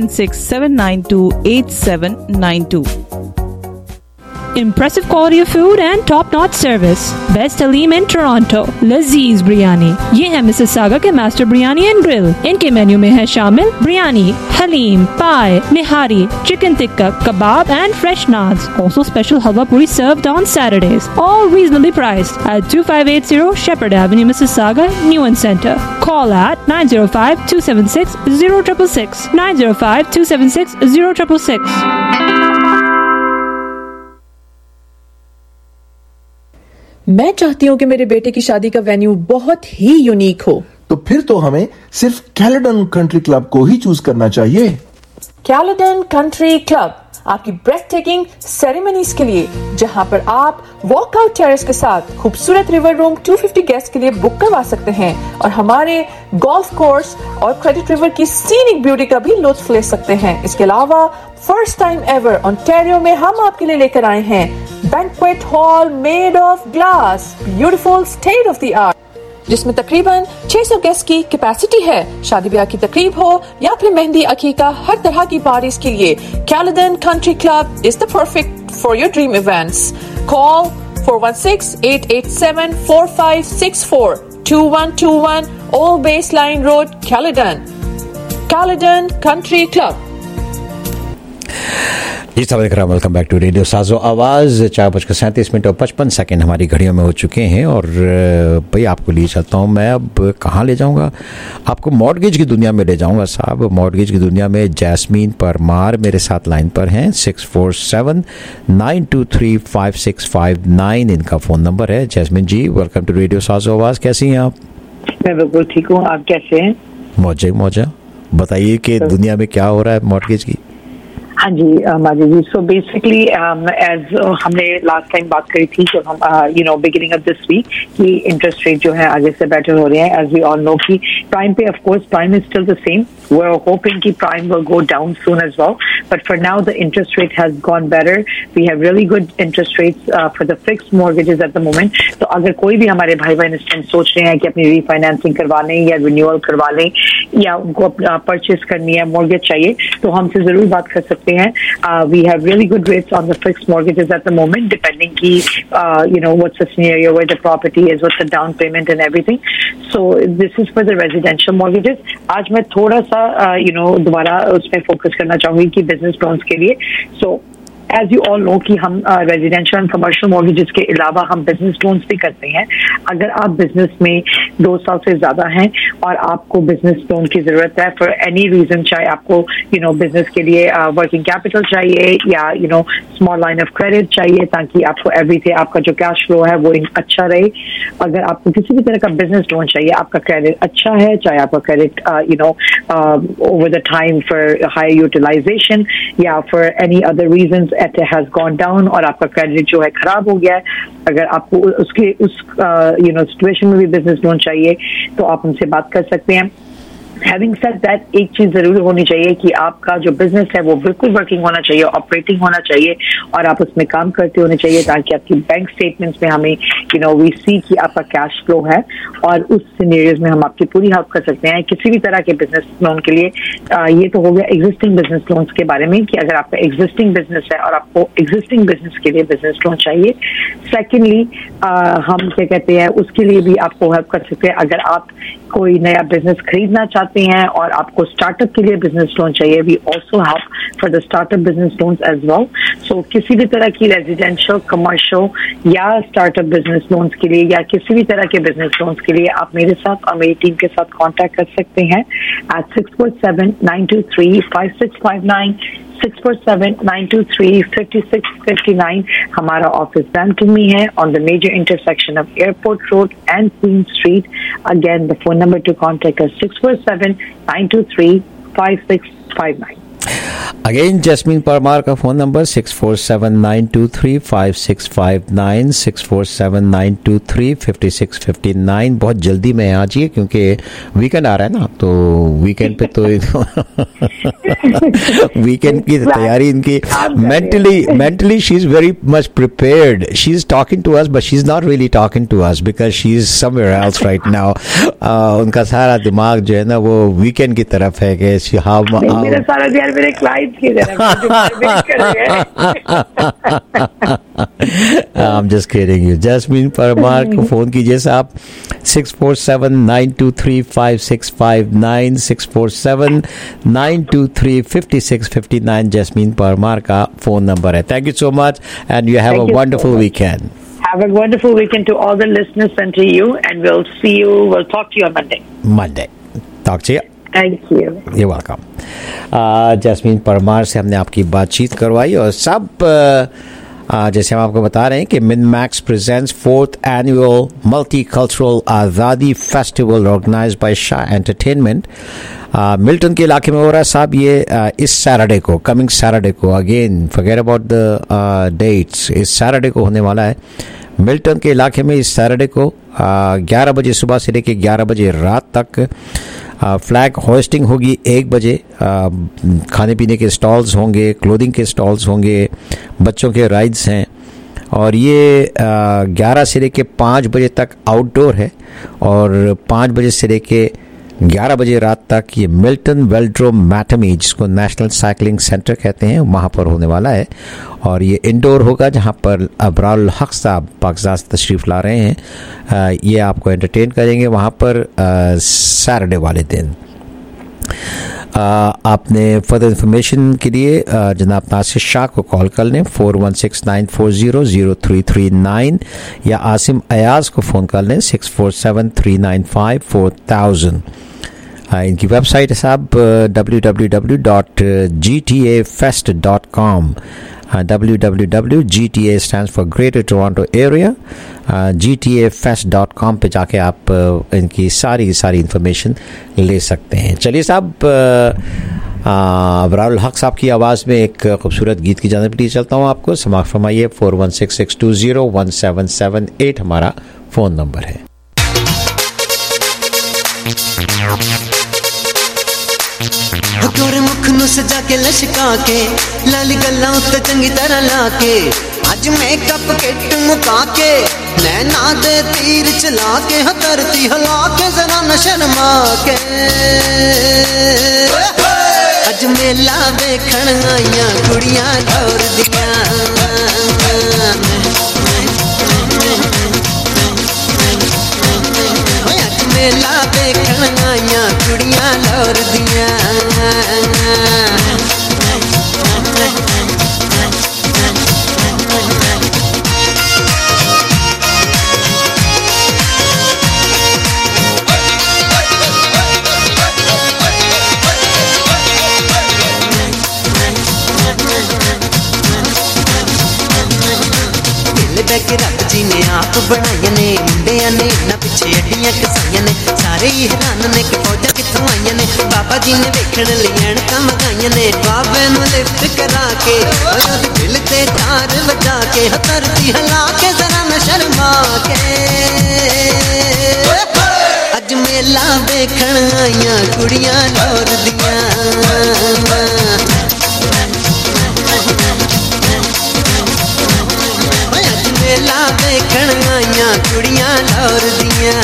4167928792.
Impressive quality of food and top-notch service. Best Aleem in Toronto. Lazeez Biryani. یہ ہے Mississauga کے Master Biryani and Grill. ان کے menu میں ہے شامل biryani, haleem, paya, nihari, chicken tikka, kebab and fresh naans. Also special halwa puri served on Saturdays. All reasonably priced at 2580 Shepherd Avenue, Mississauga, Newen Center. Call at 905-276-0666. 905-276-0666.
میں چاہتی ہوں کہ میرے بیٹے کی شادی کا وینیو بہت ہی یونیک ہو.
تو پھر تو ہمیں صرف کیلیڈن کنٹری کلب کو ہی چوز کرنا چاہیے.
کیلیڈن کنٹری کلب آپ کی بریتھ ٹیکنگ سیریمنیز کے لیے, جہاں پر آپ واک آؤٹ ٹیرس کے ساتھ خوبصورت ریور روم 250 گیسٹ کے لیے بک کروا سکتے ہیں, اور ہمارے گولف کورس اور کریڈٹ ریور کی سینک بیوٹی کا بھی لطف لے سکتے ہیں. اس کے علاوہ فرسٹ ٹائم ایور اونٹیریو میں ہم آپ کے لیے لے کر آئے ہیں banquet hall made of glass, beautiful state of the art, جس میں تقریباً 600 گیسٹ کی کیپیسٹی ہے. شادی بیاہ کی تقریب ہو یا پھر مہندی, عقیقہ, ہر طرح کی پارٹیز کے لیے Caledon country club is the perfect for your dream events. Call 416-887-4564 2121 Old Baseline Road, Caledon. Caledon Country Club.
جی سب کرام, welcome back to radio Sazo Awaz. 4:37:55 ہماری گھڑیوں میں ہو چکے ہیں, اور بھائی آپ کو لیے چلتا ہوں میں. اب کہاں لے جاؤں گا آپ کو؟ مارگیج کی دنیا میں لے جاؤں گا صاحب. مارگیج کی دنیا میں جیسمین پرمار میرے ساتھ لائن پر ہیں. 647-923-5659 ان کا فون نمبر ہے. Jasmine ji, welcome to radio Sazo Awaz. کیسی ہیں آپ؟
میں بالکل ٹھیک ہوں, آپ کیسے ہیں؟
موجہ بتائیے کہ دنیا میں کیا ہو رہا ہے مارگیج کی.
ہاں جی Majid ji, so basically as ہم نے لاسٹ ٹائم بات کری تھی جب ہم بگننگ آف دس ویک کہ انٹرسٹ ریٹ جو ہے آگے سے بیٹر ہو رہے ہیں. ایز وی آل نو کہ پرائم پہ of course prime is still the same. We are hoping کہ prime will go down soon as well, but for now the interest rate has gone better. We have really good interest rates for the fixed mortgages at the moment. تو اگر کوئی بھی ہمارے بھائی بہن اس time سوچ رہے ہیں کہ اپنی ری فائنینسنگ کروا لیں یا رینیول کروا لیں یا ان کو پرچیز کرنی ہے, مورگیج چاہیے, تو ہم سے ضرور بات کر سکتے ہیں. We have really good rates on the fixed mortgages at the moment, depending what's the scenario, where the property is, what's the down payment and everything. So this is for the residential mortgages. آج میں تھوڑا سا دوبارہ اس پہ focus کرنا چاہوں گی کہ business loans کے لیے. So as you all know کہ ہم ریزیڈینشیل اینڈ کمرشل مورگیجز کے علاوہ ہم بزنس لونس بھی کرتے ہیں. اگر آپ بزنس میں 2 سال سے زیادہ ہیں اور آپ کو بزنس لون کی ضرورت ہے فار اینی ریزن, چاہے آپ کو بزنس کے لیے ورکنگ کیپٹل چاہیے یا اسمال لائن آف کریڈٹ چاہیے تاکہ آپ کو ایوری ڈے آپ کا جو کیش فلو ہے وہ اچھا رہے. اگر آپ کو کسی بھی طرح کا بزنس لون چاہیے, آپ کا کریڈٹ اچھا ہے, چاہے آپ کا credit over the time for high utilization or for any other reasons it has gone down اور آپ کا کریڈٹ جو ہے خراب ہو گیا ہے, اگر آپ کو اس سچویشن میں بھی بزنس لون چاہیے تو آپ ان سے بات کر سکتے ہیں. Having said that, ایک چیز ضروری ہونی چاہیے کہ آپ کا جو بزنس ہے وہ بالکل ورکنگ ہونا چاہیے, آپریٹنگ ہونا چاہیے اور آپ اس میں کام کرتے ہونے چاہیے تاکہ آپ کی بینک اسٹیٹمنٹس میں ہمیں وی سی کہ آپ کا کیش فلو ہے, اور اس سینیریوز میں ہم آپ کی پوری ہیلپ کر سکتے ہیں کسی بھی طرح کے بزنس لون کے لیے. یہ تو ہو گیا ایگزسٹنگ بزنس لونس کے بارے میں کہ اگر آپ کا ایگزسٹنگ بزنس ہے اور آپ کو ایگزسٹنگ بزنس کے لیے بزنس لون چاہیے. سیکنڈلی ہم کیا کہتے ہیں اس کے لیے بھی آپ کو ہیلپ کر سکتے ہیں. اگر آپ कोई नया बिजनेस खरीदना चाहते हैं और आपको स्टार्टअप के लिए बिजनेस लोन चाहिए, we also help for the startup business loans as well. So किसी भी तरह की रेजिडेंशियल, कमर्शियल या स्टार्टअप बिजनेस लोन्स के लिए या किसी भी तरह के बिजनेस लोन्स के लिए आप मेरे साथ और मेरी टीम के साथ कांटेक्ट कर सकते हैं at 647-923-5659. 647-923-5659. हमारा ऑफिस ब्रैम्पटन में है on the major intersection of Airport Road and Queen Street. Again, the phone number to contact us 647-923-5659.
Again Jasmine Parmar का फ़ोन नंबर 647-923-5659, 647-923-5659. बहुत जल्दी में आ जाइए क्योंकि वीकेंड आ रहा है ना, तो वीकेंड पे तो वीकेंड की तैयारी इनकी mentally she is very much prepared. She is talking to us but she is not really talking to us because she is somewhere else right now. उनका सारा दिमाग जो है ना वो वीकेंड की तरफ है कि
मेरा सारा ध्यान मेरे क्लाइंट्स की तरफ
I'm just kidding you. Jasmine Parmar को फोन कीजिए साहब 647-923-5659, 647-923-5659. जैस्मीन परमार का फोन नंबर है. Thank you so much and you have a wonderful weekend.
Have a wonderful weekend to all the listeners and to you, and we'll talk to you on Monday.
Talk to you.
Thank you.
You're welcome. Jasmine Parmar से हमने आपकी बातचीत करवाई और सब जैसे हम आपको बता रहे हैं कि Minmax presents 4th annual multicultural Azadi festival organised by Shah entertainment Milton के इलाके में हो रहा है साहब. ये इस सैटरडे को, कमिंग सैटरडे को, again forget about the dates, इस सैटरडे को होने वाला है मिल्टन के इलाके में. इस सैटरडे को 11 बजे सुबह से लेकर 11 बजे रात तक फ्लैग होस्टिंग होगी. 1 बजे खाने पीने के स्टॉल्स होंगे, क्लोथिंग के स्टॉल्स होंगे, बच्चों के राइड्स हैं और ये 11 से लेकर 5 बजे तक आउटडोर है और 5 बजे से लेकर 11 बजे रात तक ये मिल्टन वेल्ड्रोम मैटमी, जिसको नेशनल साइकिलिंग सेंटर कहते हैं, वहाँ पर होने वाला है. और ये इंडोर होगा जहाँ पर अबरारुल हक साहब पाकिस्तान से तशरीफ़ ला रहे हैं. ये आपको एंटरटेन करेंगे वहाँ पर सैटरडे वाले दिन. आपने फर्दर इन्फॉर्मेशन के लिए जनाब नासिर शाह को कॉल कर लें 4169400339 या आसिम अयाज को फ़ोन कर लें 6473954000. इनकी वेबसाइट है साहब www.gtafest.com. www.GTA stands for Greater Toronto Area. gtafest.com पे जाके आप इनकी सारी इन्फॉर्मेशन ले सकते हैं. चलिए साहब, अबरारुल हक साहब की आवाज़ में एक खूबसूरत गीत की जानिब लिए चलता हूँ. आपको समाप्त फरमाइए. 4166201778 हमारा फ़ोन नंबर है.
गोरे मुख नू सजा के लशका के लाली गल्लां उत्ते चंगी तरह ला के अज मेकअप किट मुका के नैना दे तीर चला के धरती हिला के जरा न शर्मा के अज मेला देखण आईयां कुड़ियां दौर दियां मेला देखण आईयां कुड़ियां लौर दियां के रब जी ने आप बनाइया ने मुंडिया ने ना पिछे अड्डियां कसाइया ने सारे ही हैरान ने कि फौजा कित्थों आईया ने बाबा जी ने देखण लई ऐणकां मंगाईया ने बाबे नूं लिफ्ट करा के और दिल ते तार वजा के धरती हिला के जरा न शर्मा के अज मेला देखण आईयां कुड़ियां लौर दियां मेला देखण आईयां कुड़ियां लौर दियां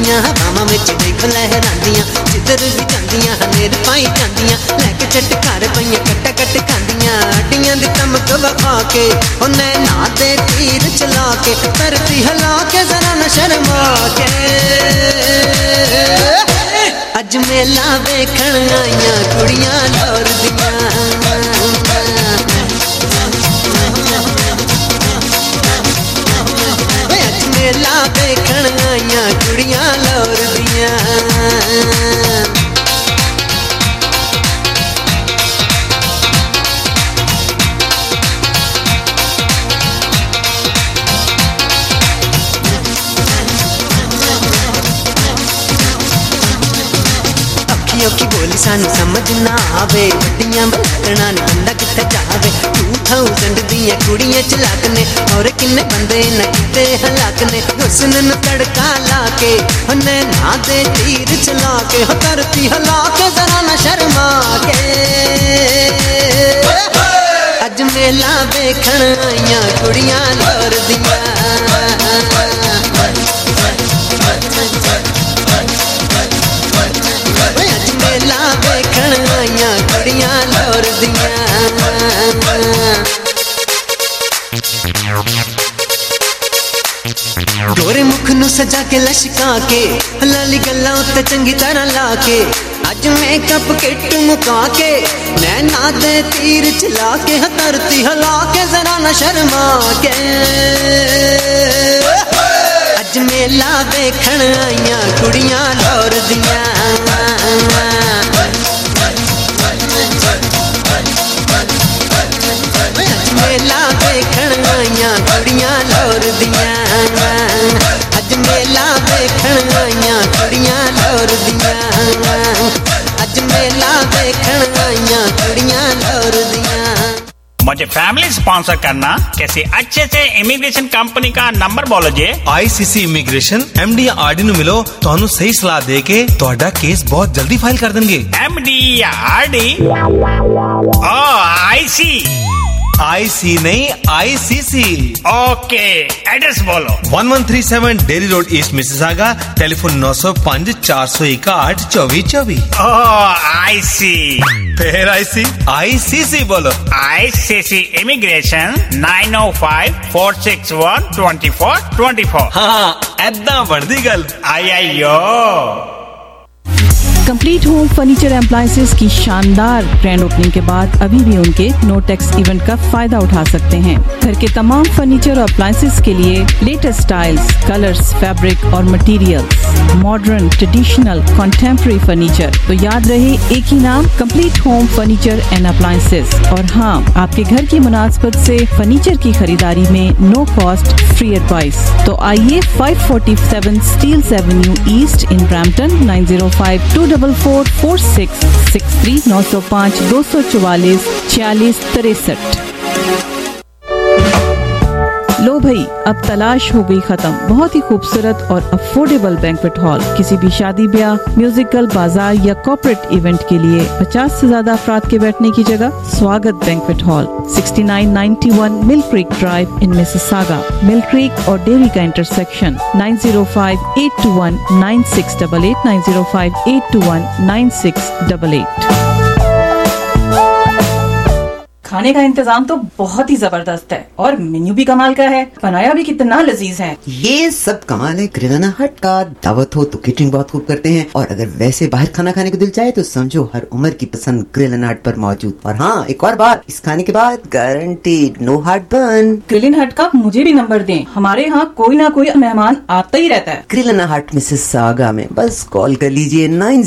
चलदियां हवावां विच देख लहरांदियां जिधर भी जांदियां हनेर पाई जांदियां लैके चटकार पईयां कट्टा कट खांदियां अड्डियां दी चमक वखा के ओ नैना दे तीर चला के धरती हिला के जरा न शर्मा के अज मेला वेखण आईयां कुड़ियां लौर दियां मेला देखण आईयां कुड़ियां लौर दियां की बोली सानू समझ ना आवे वड्डियां बलकना ने बंदा किथे जावे 2000 दियां कुड़ियां चलाक ने और किन्ने बंदे न किते हलाक ने हुस्न न तड़का लाके हने ना दे तीर चला के हो धरती हिला के जरा न शर्मा के अज मेला देखण आईयां कुड़ियां लौर दियां मेला देखण आईयां कुड़ियां लौर दियां गोरे मुख नू सजा के लशका के लाली गल्लां उत्ते चंगी तरह ला के अज मेकअप किट मुका के नैना दे तीर चला के धरती हिला के जरा न शर्मा के अज मेला देखण आईयां कुड़ियां लौर दियां मेला देखण आईयां कुड़ियां लौर दियां अज मेला देखण आईयां कुड़ियां लौर दियां अज मेला देखण आईयां कुड़ियां लौर दियां
मुझे फैमिली स्पॉन्सर करना किसी अच्छे से इमिग्रेशन कंपनी का नंबर बोलो जी
आईसीसी इमिग्रेशन एमडी या आरडी नु मिलो ਤੁਹਾਨੂੰ सही सलाह दे के ਤੁਹਾਡਾ केस बहुत जल्दी फाइल कर देंगे
एमडी या आरडी ओ आईसी
आईसी नहीं आईसीसी
ओके एड्रेस बोलो
1137 daily road east Mississauga telephone 905 401 2424
ओ आईसी
फिर आईसी आईसीसी बोलो
आईसीसी इमिग्रेशन 905-461-2424
हाँ ऐदा बढ़दी गल
आयो
कंप्लीट होम फर्नीचर एप्लायंसेस की शानदार ग्रैंड ओपनिंग के बाद अभी भी उनके नो टैक्स इवेंट का फायदा उठा सकते हैं। घर के तमाम फर्नीचर और अप्लायंसेस के लिए लेटेस्ट स्टाइल्स, कलर्स, फैब्रिक और materials, modern, traditional, contemporary furniture. तो याद रहे एक ही नाम, complete home furniture and appliances. और हाँ, आपके घर की मुनासबत से फर्नीचर की खरीदारी में नो कॉस्ट फ्री एडवाइस। तो आइए 547 Steeles avenue east in Brampton 9052444663 905-244-4663। लो भाई, अब तलाश हो गई खत्म। बहुत ही खूबसूरत और अफोर्डेबल बैंक्वेट हॉल किसी भी शादी ब्याह, म्यूजिकल, बाजार या कॉर्पोरेट इवेंट के लिए 50 से ज्यादा अफराद के बैठने की जगह। Swagat banquet hall 6991 Mill Creek drive in Mississauga, Mill Creek और डेरी का इंटरसेक्शन 905-821-9688 905-821-9688।
खाने का इंतजाम तो बहुत ही जबरदस्त है और मेन्यू भी कमाल का है। बनाया भी कितना लजीज है।
ये सब कमाल है ग्रिलाना हट का। दावत हो तो केटरिंग बहुत खूब करते हैं और अगर वैसे बाहर खाना खाने को दिल चाहे तो समझो हर उम्र की पसंद ग्रिलाना हट पर मौजूद। और हाँ, एक और बात, इस खाने के बाद guaranteed no heartburn.
Grillana hut का मुझे भी नंबर दें, हमारे यहाँ कोई ना कोई मेहमान आता ही रहता है।
ग्रिलाना हट मिसिसागा में बस कॉल कर लीजिए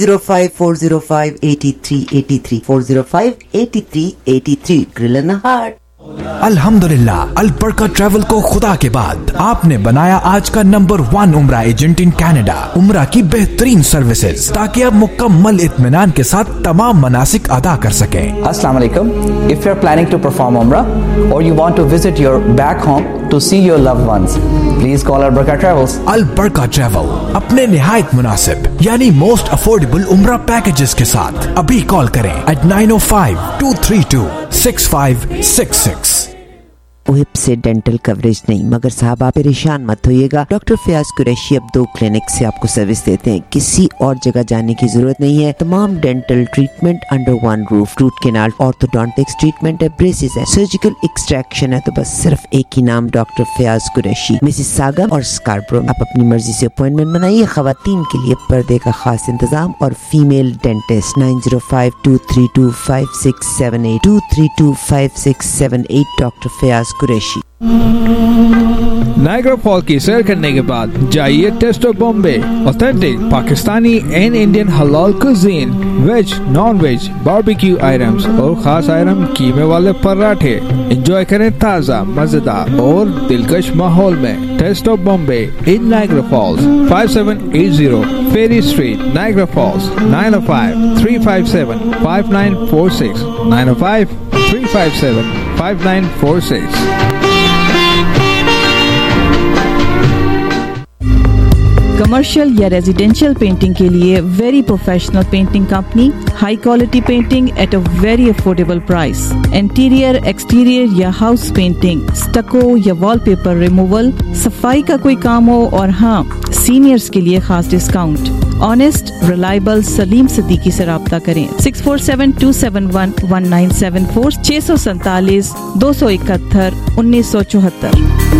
905-405-8383 405-8383 ग्रिलाना हट।
अल्हम्दुलिल्लाह, अल बरका ट्रैवल को खुदा के बाद आपने बनाया आज का नंबर 1 उम्रा एजेंट इन कनाडा। उम्रा की बेहतरीन सर्विसेज ताकि आप मुकम्मल इत्मीनान के साथ तमाम मनासिक अदा कर सकें।
Assalamu alaikum. If you're planning to perform Umrah or you want to visit your back home to see your loved ones, please call Al Barka Travels.
Al Barka Travel अपने निहायत मुनासिब यानी मोस्ट अफोर्डेबल उम्रा packages के साथ अभी call करें at 905-232-6566।
ओहिप से डेंटल कवरेज नहीं। मगर साहब आप परेशान मत होइएगा, डॉक्टर फयाज कुरैशी अब 2 क्लिनिक से आपको सर्विस देते हैं, किसी और जगह जाने की जरूरत नहीं है। तमाम dental treatment under one roof, root canal, orthodontics treatment है, ब्रेसेस है, सर्जिकल एक्सट्रैक्शन है, तो बस सिर्फ एक ही नाम, डॉक्टर फयाज कुरैशी, मिसिसागा और स्कार्बरो। आप अपनी मर्जी से अपॉइंटमेंट बनाइए। खवातीन के लिए पर्दे का खास इंतजाम और female dentist 9052325678 2325678 doctor Fayaz Qureshi.
Niagara fall की सैर करने के बाद जाइए taste of Bombay, authentic Pakistani and Indian हलाल cuisine, veg, non veg, barbecue items और खास आइटम कीमे वाले पराठे। एंजॉय करें ताज़ा, मजेदार और दिलकश माहौल में। Taste of Bombay in Niagara Falls, 5780 Ferry Street, Niagara Falls, 905-357-5946, 905-357-5946।
Commercial या रेजिडेंशियल पेंटिंग के लिए very professional painting company, high quality painting at a very affordable price. Interior, exterior या हाउस पेंटिंग, स्टको या वॉलपेपर रिमूवल, सफाई का कोई काम हो, और हाँ, सीनियर्स के लिए खास discount. Honest, reliable Salim Siddiqui से राब्ता करें। 6472711974 647 271 1974।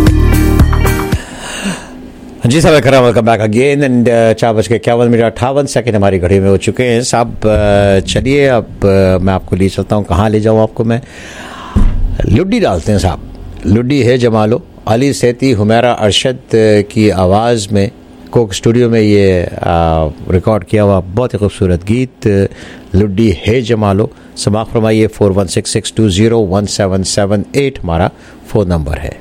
जी साहब कराम, वेलकम बैक अगेन एंड 4:51 हमारी घड़ी में हो चुके हैं साहब। चलिए अब मैं आपको ले चलता हूँ, कहाँ ले जाऊँ आपको मैं। लुड्डी डालते हैं साहब, लुड्डी है जमालो, अली सेती, हुमैरा अरशद की आवाज़ में कोक स्टूडियो में ये रिकॉर्ड किया हुआ बहुत ही खूबसूरत गीत लुड्डी है जमालो। समाअत फरमाइए। 4166201778 हमारा फ़ोन नंबर है।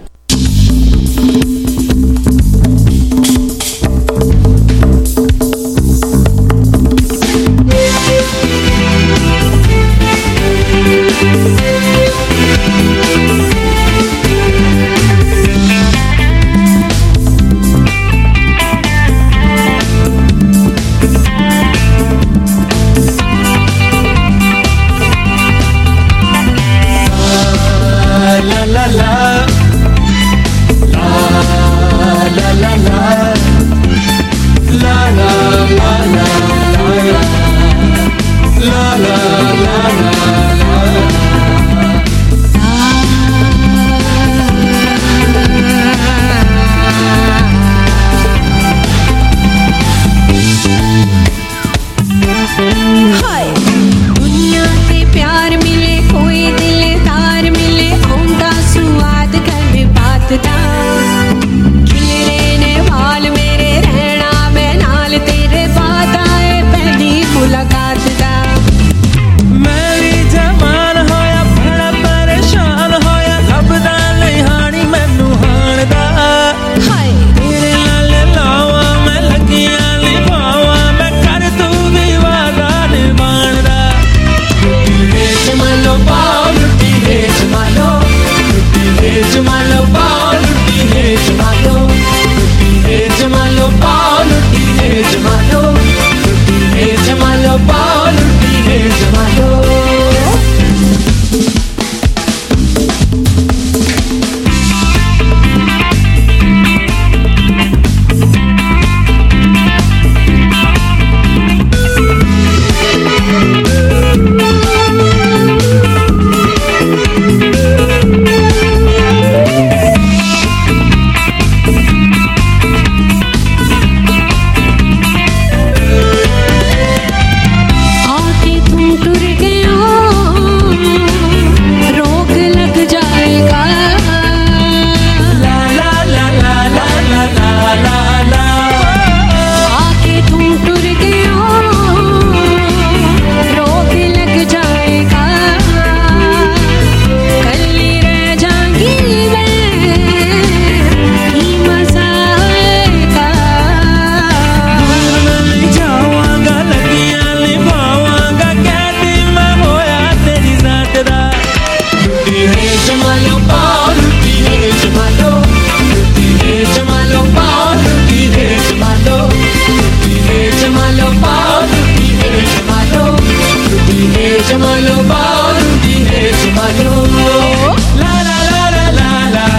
जमालो बारूदी है जमालो ला ला ला ला ला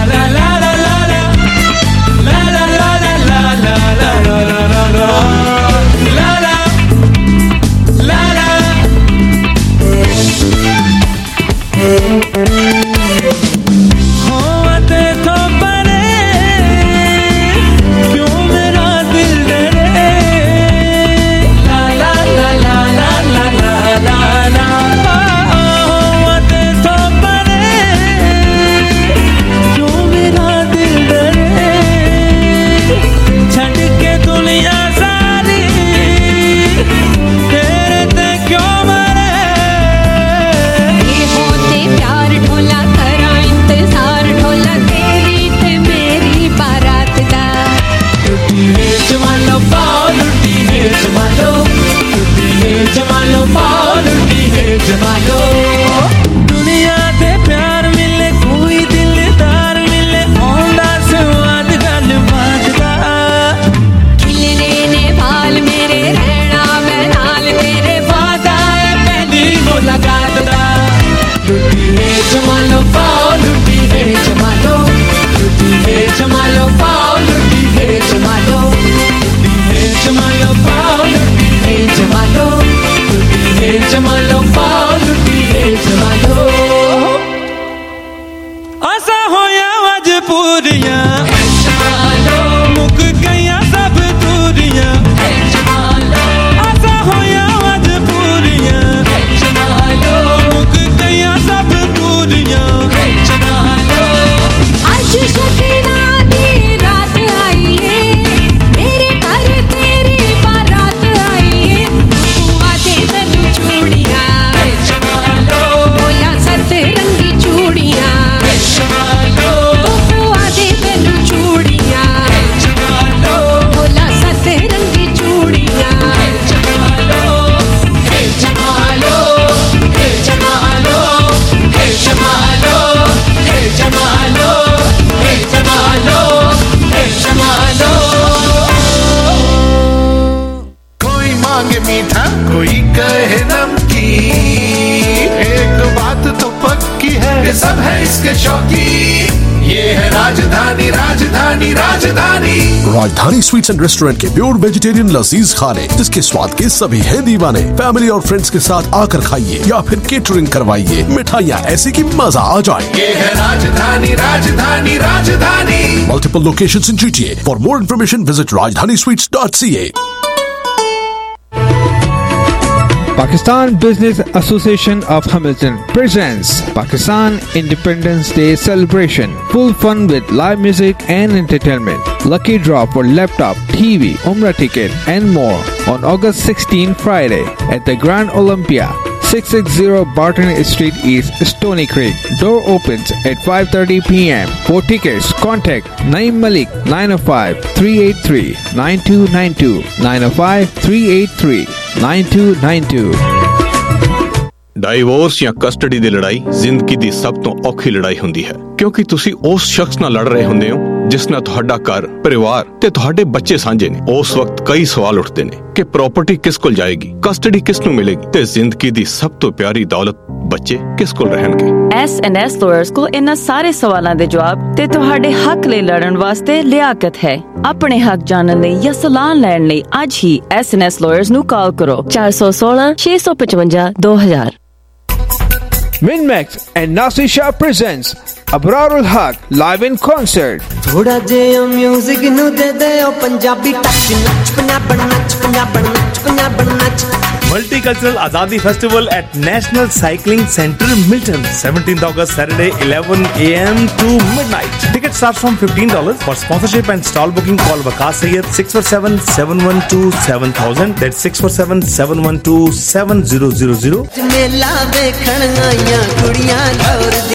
सब है इसके शौकीन, ये है राजधानी Rajdhani Rajdhani.
Rajdhani sweets and restaurant के प्योर वेजिटेरियन लजीज खाने जिसके स्वाद के सभी हैं दीवाने। फैमिली और फ्रेंड्स के साथ आकर खाइए या फिर केटरिंग करवाइए, मिठाइयाँ ऐसी कि मजा आ जाए।
ये है राजधानी राजधानी राजधानी।
Multiple locations in GTA. For more information, visit rajdhanisweets.ca.
Pakistan Business Association of Hamilton presents Pakistan Independence Day Celebration. Full fun with live music and entertainment. Lucky draw for laptop, TV, Umrah ticket and more on August 16, Friday at the Grand Olympia, 660 Barton Street East, Stony Creek. Door opens at 5:30 p.m. For tickets, contact Naeem Malik 905-383-9292 905-383-9292।
Divorce ਜਾਂ custody ਦੀ ਲੜਾਈ ਜ਼ਿੰਦਗੀ ਦੀ ਸਭ ਤੋਂ ਔਖੀ ਲੜਾਈ ਹੁੰਦੀ ਹੈ, ਕਿਉਂਕਿ ਤੁਸੀਂ ਉਸ ਸ਼ਖਸ ਨਾਲ ਲੜ ਰਹੇ ਹੁੰਦੇ ਹੋ ਜਿਸ ਨਾਲ ਤੁਹਾਡਾ ਘਰ, ਪਰਿਵਾਰ ਤੇ ਤੁਹਾਡੇ ਬੱਚੇ ਸਾਂਝੇ ਨੇ। ਉਸ ਵਕਤ ਕਈ ਸਵਾਲ ਉੱਠਦੇ ਨੇ ਕਿ ਪ੍ਰਾਪਰਟੀ ਕਿਸ ਕੋਲ ਜਾਏਗੀ, ਕਸਟਡੀ ਕਿਸ ਨੂੰ ਮਿਲੇਗੀ ਤੇ ਜ਼ਿੰਦਗੀ ਦੀ ਸਭ ਤੋਂ ਪਿਆਰੀ ਦੌਲਤ ਬੱਚੇ ਕਿਸ ਕੋਲ ਰਹਿਣਗੇ।
S&S ਲਾਇਰਸ ਕੋਲ ਇਹਨਾਂ ਸਾਰੇ ਸਵਾਲਾਂ ਦੇ ਜਵਾਬ ਤੇ ਤੁਹਾਡੇ ਹੱਕ ਲਈ ਲੜਨ ਵਾਸਤੇ ਲਿਆਕਤ ਹੈ। ਆਪਣੇ ਹੱਕ ਜਾਣਨ ਲਈ ਜਾਂ ਸਲਾਹ ਲੈਣ ਲਈ ਅੱਜ ਹੀ S&S ਲਾਇਰਸ ਨੂੰ ਕਾਲ ਕਰੋ 416-655-2000।
Winmax and Nasir Shah presents Abrarul Haq live in concert.
ਥੋੜਾ ਜਿਹਾ ਮਿਊਜ਼ਿਕ ਨੂੰ ਦੇ ਦਿਓ ਪੰਜਾਬੀ ਟੱਚ, ਨੱਚ ਪੰਜਾਬਣ ਨੱਚ ਪੰਜਾਬਣ ਨੱਚ ਪੰਜਾਬਣ ਨੱਚ।
Multicultural Azadi Festival at National Cycling Center, Milton, 17th August, Saturday, 11 a.m. to midnight. Tickets start from $15. For sponsorship and stall booking, call Waqas Sayyed 647-712-7000. That's 647-712-7000.
ਮੇਲਾ ਵੇਖਣ ਆਈਆਂ ਕੁੜੀਆਂ